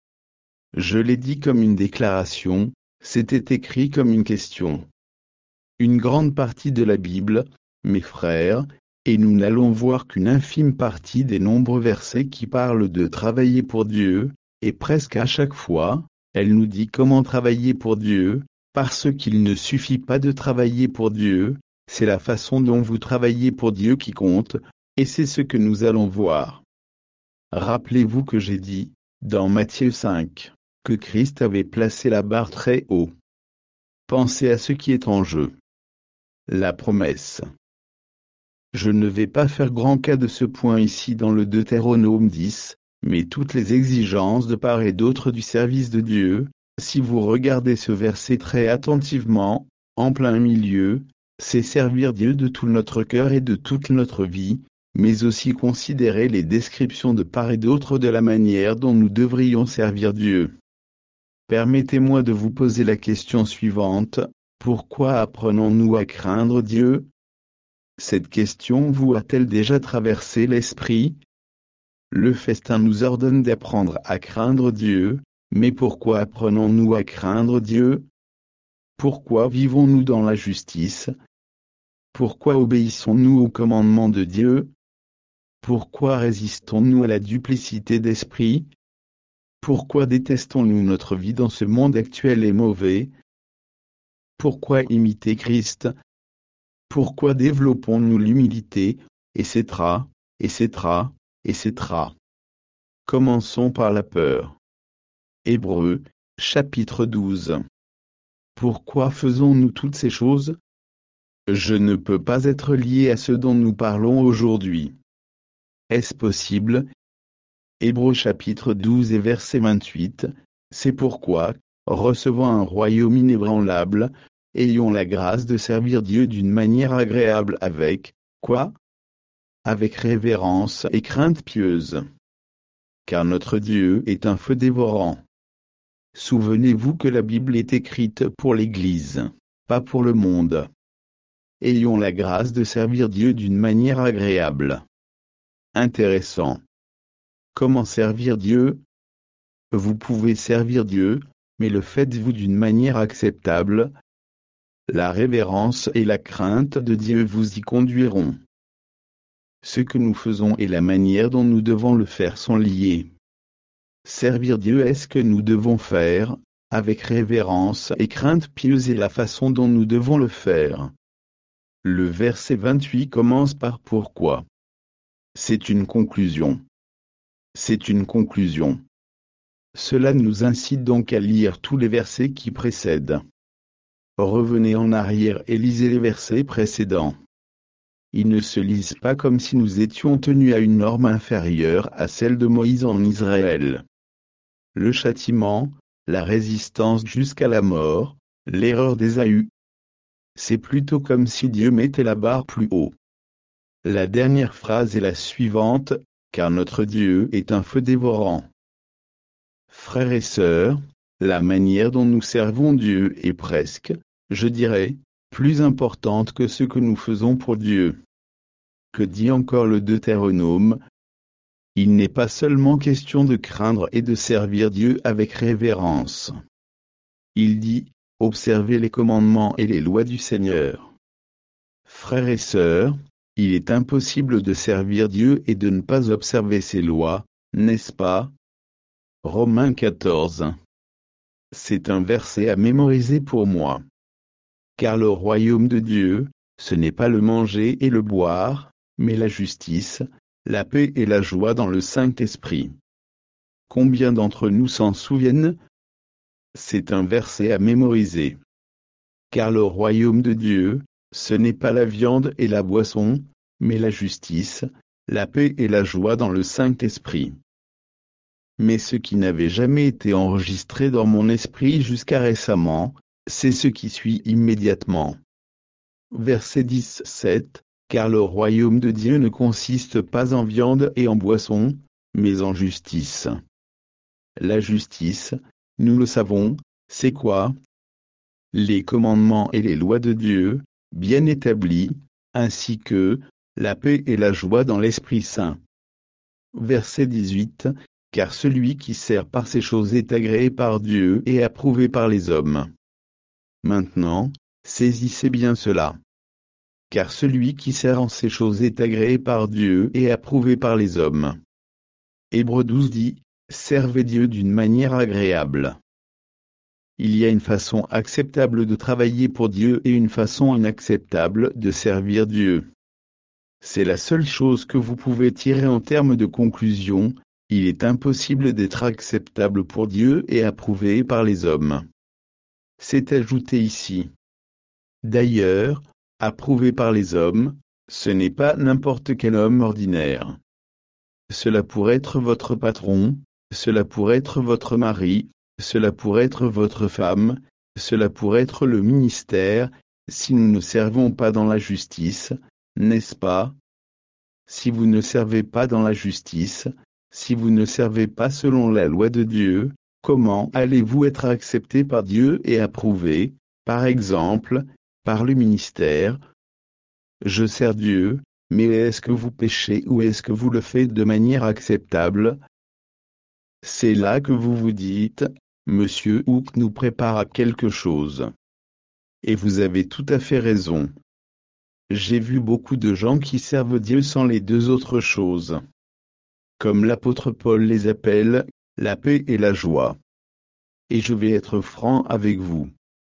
Je l'ai dit comme une déclaration, c'était écrit comme une question. Une grande partie de la Bible, mes frères, et nous n'allons voir qu'une infime partie des nombreux versets qui parlent de travailler pour Dieu, et presque à chaque fois, elle nous dit comment travailler pour Dieu, parce qu'il ne suffit pas de travailler pour Dieu, c'est la façon dont vous travaillez pour Dieu qui compte, et c'est ce que nous allons voir. Rappelez-vous que j'ai dit, dans Matthieu 5, que Christ avait placé la barre très haut. Pensez à ce qui est en jeu. La promesse. Je ne vais pas faire grand cas de ce point ici dans le Deutéronome 10, mais toutes les exigences de part et d'autre du service de Dieu, si vous regardez ce verset très attentivement, en plein milieu, c'est servir Dieu de tout notre cœur et de toute notre vie, mais aussi considérer les descriptions de part et d'autre de la manière dont nous devrions servir Dieu. Permettez-moi de vous poser la question suivante, pourquoi apprenons-nous à craindre Dieu? Cette question vous a-t-elle déjà traversé l'esprit? Le festin nous ordonne d'apprendre à craindre Dieu, mais pourquoi apprenons-nous à craindre Dieu? Pourquoi vivons-nous dans la justice? Pourquoi obéissons-nous aux commandements de Dieu? Pourquoi résistons-nous à la duplicité d'esprit? Pourquoi détestons-nous notre vie dans ce monde actuel et mauvais? Pourquoi imiter Christ? Pourquoi développons-nous l'humilité, etc., etc., etc. Commençons par la peur. Hébreux, chapitre 12. Pourquoi faisons-nous toutes ces choses? Je ne peux pas être lié à ce dont nous parlons aujourd'hui. Est-ce possible? Hébreux chapitre 12 et verset 28, c'est pourquoi, recevant un royaume inébranlable, ayons la grâce de servir Dieu d'une manière agréable avec, quoi? Avec révérence et crainte pieuse. Car notre Dieu est un feu dévorant. Souvenez-vous que la Bible est écrite pour l'Église, pas pour le monde. Ayons la grâce de servir Dieu d'une manière agréable. Intéressant. Comment servir Dieu? Vous pouvez servir Dieu, mais le faites-vous d'une manière acceptable? La révérence et la crainte de Dieu vous y conduiront. Ce que nous faisons et la manière dont nous devons le faire sont liés. Servir Dieu est ce que nous devons faire, avec révérence et crainte pieuse et la façon dont nous devons le faire. Le verset 28 commence par pourquoi. C'est une conclusion. C'est une conclusion. Cela nous incite donc à lire tous les versets qui précèdent. Revenez en arrière et lisez les versets précédents. Ils ne se lisent pas comme si nous étions tenus à une norme inférieure à celle de Moïse en Israël. Le châtiment, la résistance jusqu'à la mort, l'erreur d'Ésaü. C'est plutôt comme si Dieu mettait la barre plus haut. La dernière phrase est la suivante, car notre Dieu est un feu dévorant. Frères et sœurs, la manière dont nous servons Dieu est presque, je dirais, plus importante que ce que nous faisons pour Dieu. Que dit encore le Deutéronome? Il n'est pas seulement question de craindre et de servir Dieu avec révérence. Il dit, observez les commandements et les lois du Seigneur. Frères et sœurs, il est impossible de servir Dieu et de ne pas observer ses lois, n'est-ce pas? Romains 14. C'est un verset à mémoriser pour moi. Car le royaume de Dieu, ce n'est pas le manger et le boire, mais la justice, la paix et la joie dans le Saint-Esprit. Combien d'entre nous s'en souviennent? C'est un verset à mémoriser. Car le royaume de Dieu, ce n'est pas la viande et la boisson, mais la justice, la paix et la joie dans le Saint-Esprit. Mais ce qui n'avait jamais été enregistré dans mon esprit jusqu'à récemment, c'est ce qui suit immédiatement. Verset 17, car le royaume de Dieu ne consiste pas en viande et en boisson, mais en justice. La justice, nous le savons, c'est quoi? Les commandements et les lois de Dieu, bien établis, ainsi que la paix et la joie dans l'Esprit Saint. Verset 18, car celui qui sert par ces choses est agréé par Dieu et approuvé par les hommes. Maintenant, saisissez bien cela. Car celui qui sert en ces choses est agréé par Dieu et approuvé par les hommes. Hébreux 12 dit, servez Dieu d'une manière agréable. Il y a une façon acceptable de travailler pour Dieu et une façon inacceptable de servir Dieu. C'est la seule chose que vous pouvez tirer en termes de conclusion, il est impossible d'être acceptable pour Dieu et approuvé par les hommes. C'est ajouté ici. D'ailleurs, approuvé par les hommes, ce n'est pas n'importe quel homme ordinaire. Cela pourrait être votre patron, cela pourrait être votre mari, cela pourrait être votre femme, cela pourrait être le ministère, si nous ne servons pas dans la justice, n'est-ce pas? Si vous ne servez pas dans la justice, si vous ne servez pas selon la loi de Dieu, comment allez-vous être accepté par Dieu et approuvé, par exemple, par le ministère? Je sers Dieu, mais est-ce que vous péchez ou est-ce que vous le faites de manière acceptable? C'est là que vous vous dites, Monsieur Hook nous prépare à quelque chose. Et vous avez tout à fait raison. J'ai vu beaucoup de gens qui servent Dieu sans les deux autres choses. Comme l'apôtre Paul les appelle, la paix et la joie. Et je vais être franc avec vous.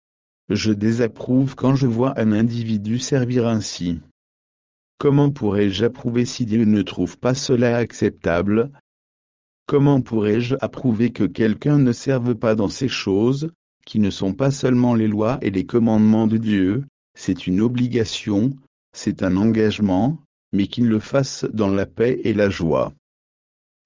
Je désapprouve quand je vois un individu servir ainsi. Comment pourrais-je approuver si Dieu ne trouve pas cela acceptable? Comment pourrais-je approuver que quelqu'un ne serve pas dans ces choses, qui ne sont pas seulement les lois et les commandements de Dieu, c'est une obligation, c'est un engagement, mais qu'il le fasse dans la paix et la joie?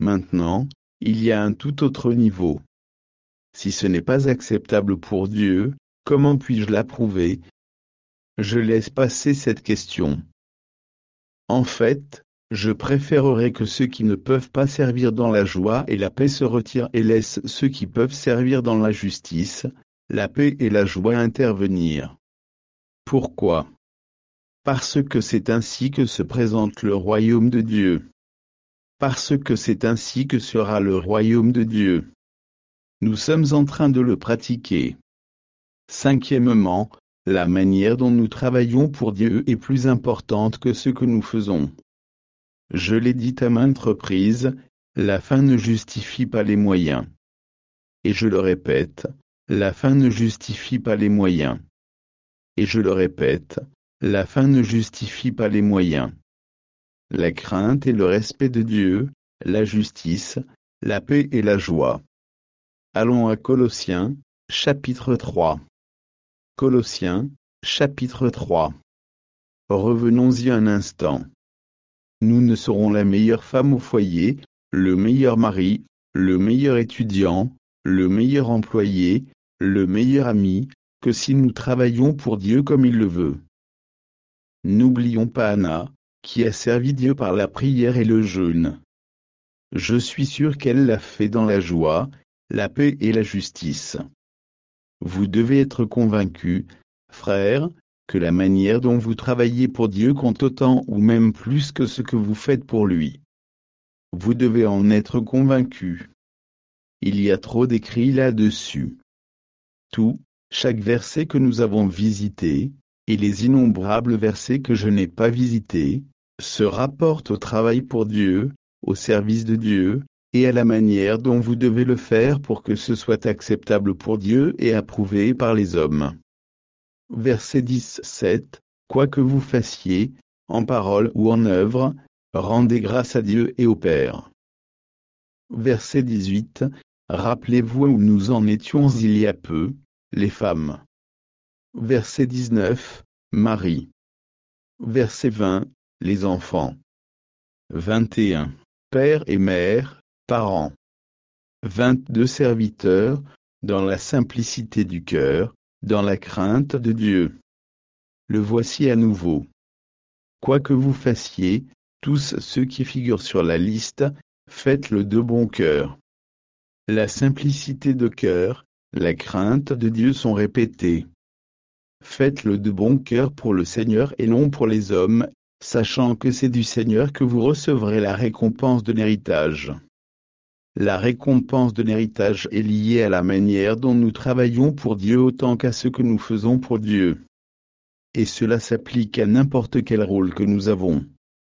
Maintenant, il y a un tout autre niveau. Si ce n'est pas acceptable pour Dieu, comment puis-je l'approuver? Je laisse passer cette question. En fait, je préférerais que ceux qui ne peuvent pas servir dans la joie et la paix se retirent et laissent ceux qui peuvent servir dans la justice, la paix et la joie intervenir. Pourquoi? Parce que c'est ainsi que se présente le royaume de Dieu. Parce que c'est ainsi que sera le royaume de Dieu. Nous sommes en train de le pratiquer. Cinquièmement, la manière dont nous travaillons pour Dieu est plus importante que ce que nous faisons. Je l'ai dit à maintes reprises, la fin ne justifie pas les moyens. Et je le répète, la fin ne justifie pas les moyens. Et je le répète, la fin ne justifie pas les moyens. La crainte et le respect de Dieu, la justice, la paix et la joie. Allons à Colossiens, chapitre 3. Colossiens, chapitre 3. Revenons-y un instant. Nous ne serons la meilleure femme au foyer, le meilleur mari, le meilleur étudiant, le meilleur employé, le meilleur ami, que si nous travaillons pour Dieu comme il le veut. N'oublions pas Anna, qui a servi Dieu par la prière et le jeûne. Je suis sûr qu'elle l'a fait dans la joie, la paix et la justice. Vous devez être convaincus, frères, que la manière dont vous travaillez pour Dieu compte autant ou même plus que ce que vous faites pour lui. Vous devez en être convaincus. Il y a trop d'écrits là-dessus. Chaque verset que nous avons visité, et les innombrables versets que je n'ai pas visités, se rapportent au travail pour Dieu, au service de Dieu, et à la manière dont vous devez le faire pour que ce soit acceptable pour Dieu et approuvé par les hommes. Verset 17. Quoi que vous fassiez, en parole ou en œuvre, rendez grâce à Dieu et au Père. Verset 18. Rappelez-vous où nous en étions il y a peu, les femmes. Verset 19. Marie. Verset 20. Les enfants. 21. Père et mère, parents. 22. Serviteurs, dans la simplicité du cœur, dans la crainte de Dieu. Le voici à nouveau. Quoi que vous fassiez, tous ceux qui figurent sur la liste, faites-le de bon cœur. La simplicité de cœur, la crainte de Dieu sont répétées. Faites-le de bon cœur pour le Seigneur et non pour les hommes, sachant que c'est du Seigneur que vous recevrez la récompense de l'héritage. La récompense de l'héritage est liée à la manière dont nous travaillons pour Dieu autant qu'à ce que nous faisons pour Dieu. Et cela s'applique à n'importe quel rôle que nous avons.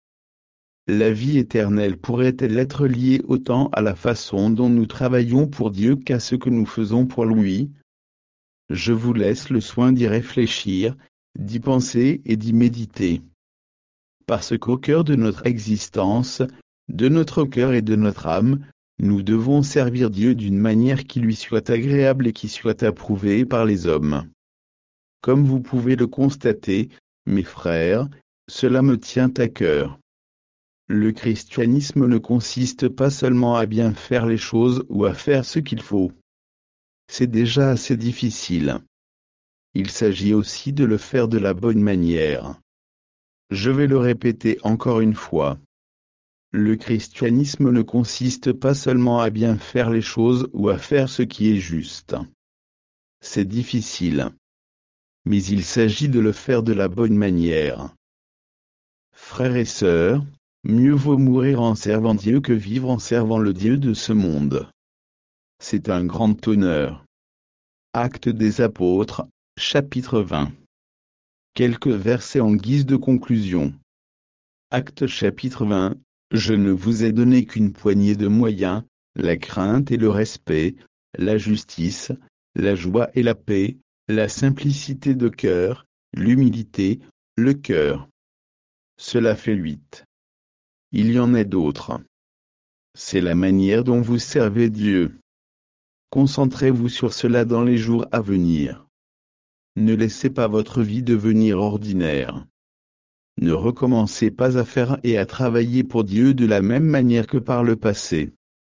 La vie éternelle pourrait-elle être liée autant à la façon dont nous travaillons pour Dieu qu'à ce que nous faisons pour lui? Je vous laisse le soin d'y réfléchir, d'y penser et d'y méditer. Parce qu'au cœur de notre existence, de notre cœur et de notre âme, nous devons servir Dieu d'une manière qui lui soit agréable et qui soit approuvée par les hommes. Comme vous pouvez le constater, mes frères, cela me tient à cœur. Le christianisme ne consiste pas seulement à bien faire les choses ou à faire ce qu'il faut. C'est déjà assez difficile. Il s'agit aussi de le faire de la bonne manière. Je vais le répéter encore une fois. Le christianisme ne consiste pas seulement à bien faire les choses ou à faire ce qui est juste. C'est difficile. Mais il s'agit de le faire de la bonne manière. Frères et sœurs, mieux vaut mourir en servant Dieu que vivre en servant le Dieu de ce monde. C'est un grand honneur. Actes des Apôtres, chapitre 20. Quelques versets en guise de conclusion. Actes chapitre 20. Je ne vous ai donné qu'une poignée de moyens, la crainte et le respect, la justice, la joie et la paix, la simplicité de cœur, l'humilité, le cœur. Cela fait 8. Il y en a d'autres. C'est la manière dont vous servez Dieu. Concentrez-vous sur cela dans les jours à venir. Ne laissez pas votre vie devenir ordinaire. Ne recommencez pas à faire et à travailler pour Dieu de la même manière que par le passé.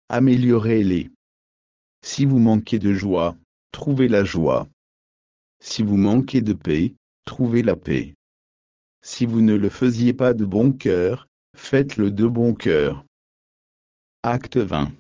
améliorez-les. Si vous manquez de joie, trouvez la joie. Si vous manquez de paix, trouvez la paix. Si vous ne le faisiez pas de bon cœur, faites-le de bon cœur. Acte 20.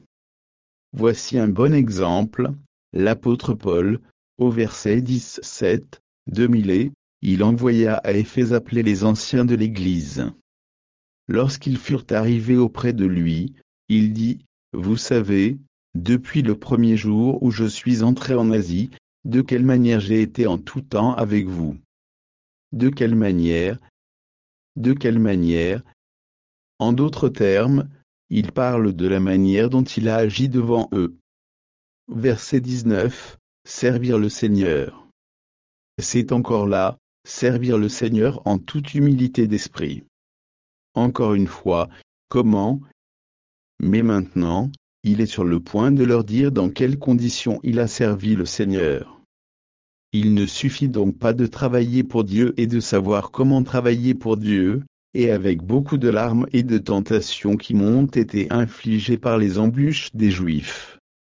Voici un bon exemple, l'apôtre Paul, au verset 17, 2000, il envoya à Éphèse appeler les anciens de l'Église. Lorsqu'ils furent arrivés auprès de lui, il dit, « Vous savez, depuis le premier jour où je suis entré en Asie, de quelle manière j'ai été en tout temps avec vous. De quelle manière? De quelle manière? » En d'autres termes, il parle de la manière dont il a agi devant eux. Verset 19, servir le Seigneur. C'est encore là, servir le Seigneur en toute humilité d'esprit. Encore une fois, comment? Mais maintenant, il est sur le point de leur dire dans quelles conditions il a servi le Seigneur. Il ne suffit donc pas de travailler pour Dieu et de savoir comment travailler pour Dieu, et avec beaucoup de larmes et de tentations qui m'ont été infligées par les embûches des Juifs.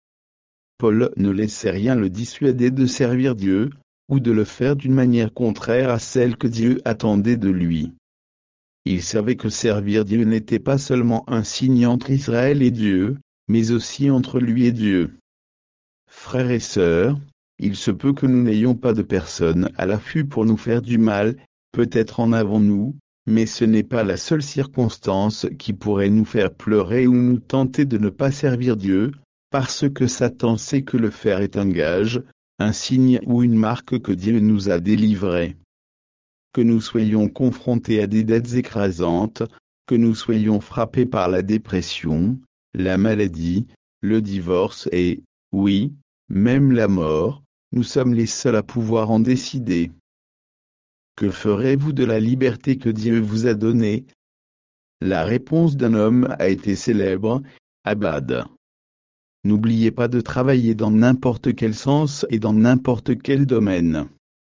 Paul ne laissait rien le dissuader de servir Dieu, ou de le faire d'une manière contraire à celle que Dieu attendait de lui. Il savait que servir Dieu n'était pas seulement un signe entre Israël et Dieu, mais aussi entre lui et Dieu. Frères et sœurs, il se peut que nous n'ayons pas de personne à l'affût pour nous faire du mal, peut-être en avons-nous, mais ce n'est pas la seule circonstance qui pourrait nous faire pleurer ou nous tenter de ne pas servir Dieu, parce que Satan sait que le faire est un gage, un signe ou une marque que Dieu nous a délivrés. Que nous soyons confrontés à des dettes écrasantes, que nous soyons frappés par la dépression, la maladie, le divorce et, oui, même la mort, nous sommes les seuls à pouvoir en décider. Que ferez-vous de la liberté que Dieu vous a donnée? La réponse d'un homme a été célèbre, Abad. N'oubliez pas de travailler dans n'importe quel sens et dans n'importe quel domaine.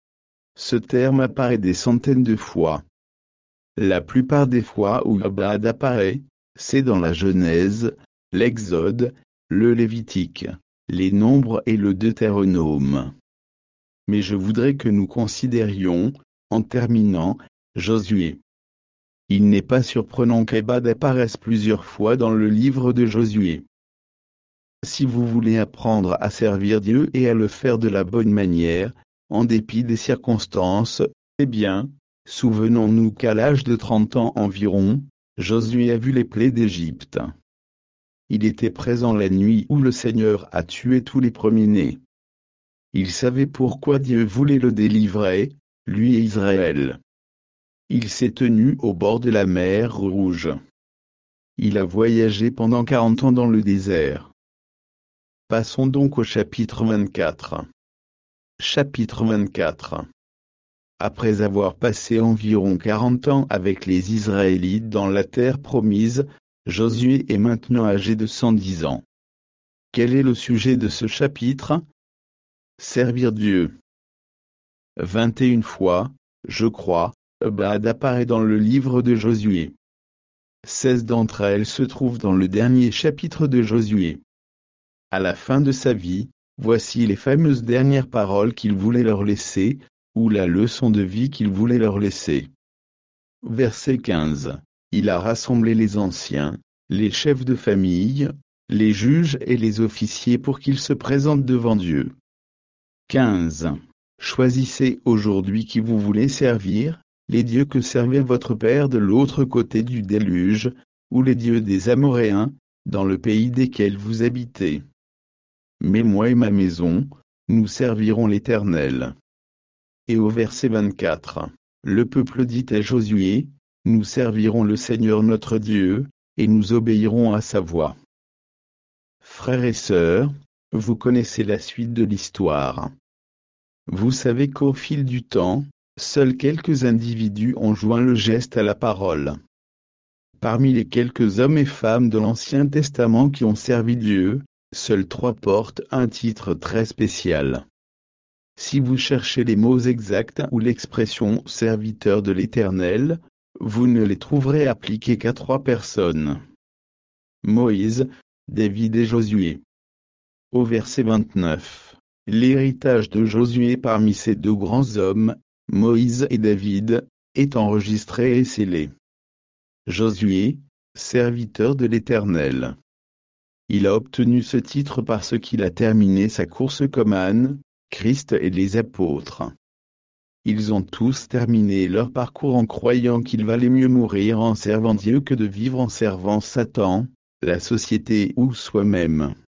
Ce terme apparaît des centaines de fois. La plupart des fois où Abad apparaît, c'est dans la Genèse, l'Exode, le Lévitique, les Nombres et le Deutéronome. Mais je voudrais que nous considérions, en terminant, Josué. Il n'est pas surprenant qu'Abad apparaisse plusieurs fois dans le livre de Josué. Si vous voulez apprendre à servir Dieu et à le faire de la bonne manière, en dépit des circonstances, eh bien, souvenons-nous qu'à l'âge de 30 ans environ, Josué a vu les plaies d'Égypte. Il était présent la nuit où le Seigneur a tué tous les premiers-nés. Il savait pourquoi Dieu voulait le délivrer, lui et Israël. Il s'est tenu au bord de la mer Rouge. Il a voyagé pendant 40 ans dans le désert. Passons donc au chapitre 24. Chapitre 24. Après avoir passé environ 40 ans avec les Israélites dans la terre promise, Josué est maintenant âgé de 110 ans. Quel est le sujet de ce chapitre? Servir Dieu. 21 fois, je crois, Abad apparaît dans le livre de Josué. 16 d'entre elles se trouvent dans le dernier chapitre de Josué. À la fin de sa vie, voici les fameuses dernières paroles qu'il voulait leur laisser, ou la leçon de vie qu'il voulait leur laisser. Verset 15. Il a rassemblé les anciens, les chefs de famille, les juges et les officiers pour qu'ils se présentent devant Dieu. 15. Choisissez aujourd'hui qui vous voulez servir, les dieux que servait votre père de l'autre côté du déluge, ou les dieux des Amoréens, dans le pays desquels vous habitez. Mais moi et ma maison, nous servirons l'Éternel. Et au verset 24, le peuple dit à Josué, nous servirons le Seigneur notre Dieu, et nous obéirons à sa voix. Frères et sœurs, vous connaissez la suite de l'histoire. Vous savez qu'au fil du temps, seuls quelques individus ont joint le geste à la parole. Parmi les quelques hommes et femmes de l'Ancien Testament qui ont servi Dieu, seuls 3 portent un titre très spécial. Si vous cherchez les mots exacts ou l'expression « serviteur de l'Éternel », vous ne les trouverez appliqués qu'à 3 personnes. Moïse, David et Josué. Au verset 29, l'héritage de Josué parmi ces deux grands hommes, Moïse et David, est enregistré et scellé. Josué, serviteur de l'Éternel. Il a obtenu ce titre parce qu'il a terminé sa course comme âne, Christ et les apôtres. Ils ont tous terminé leur parcours en croyant qu'il valait mieux mourir en servant Dieu que de vivre en servant Satan, la société ou soi-même.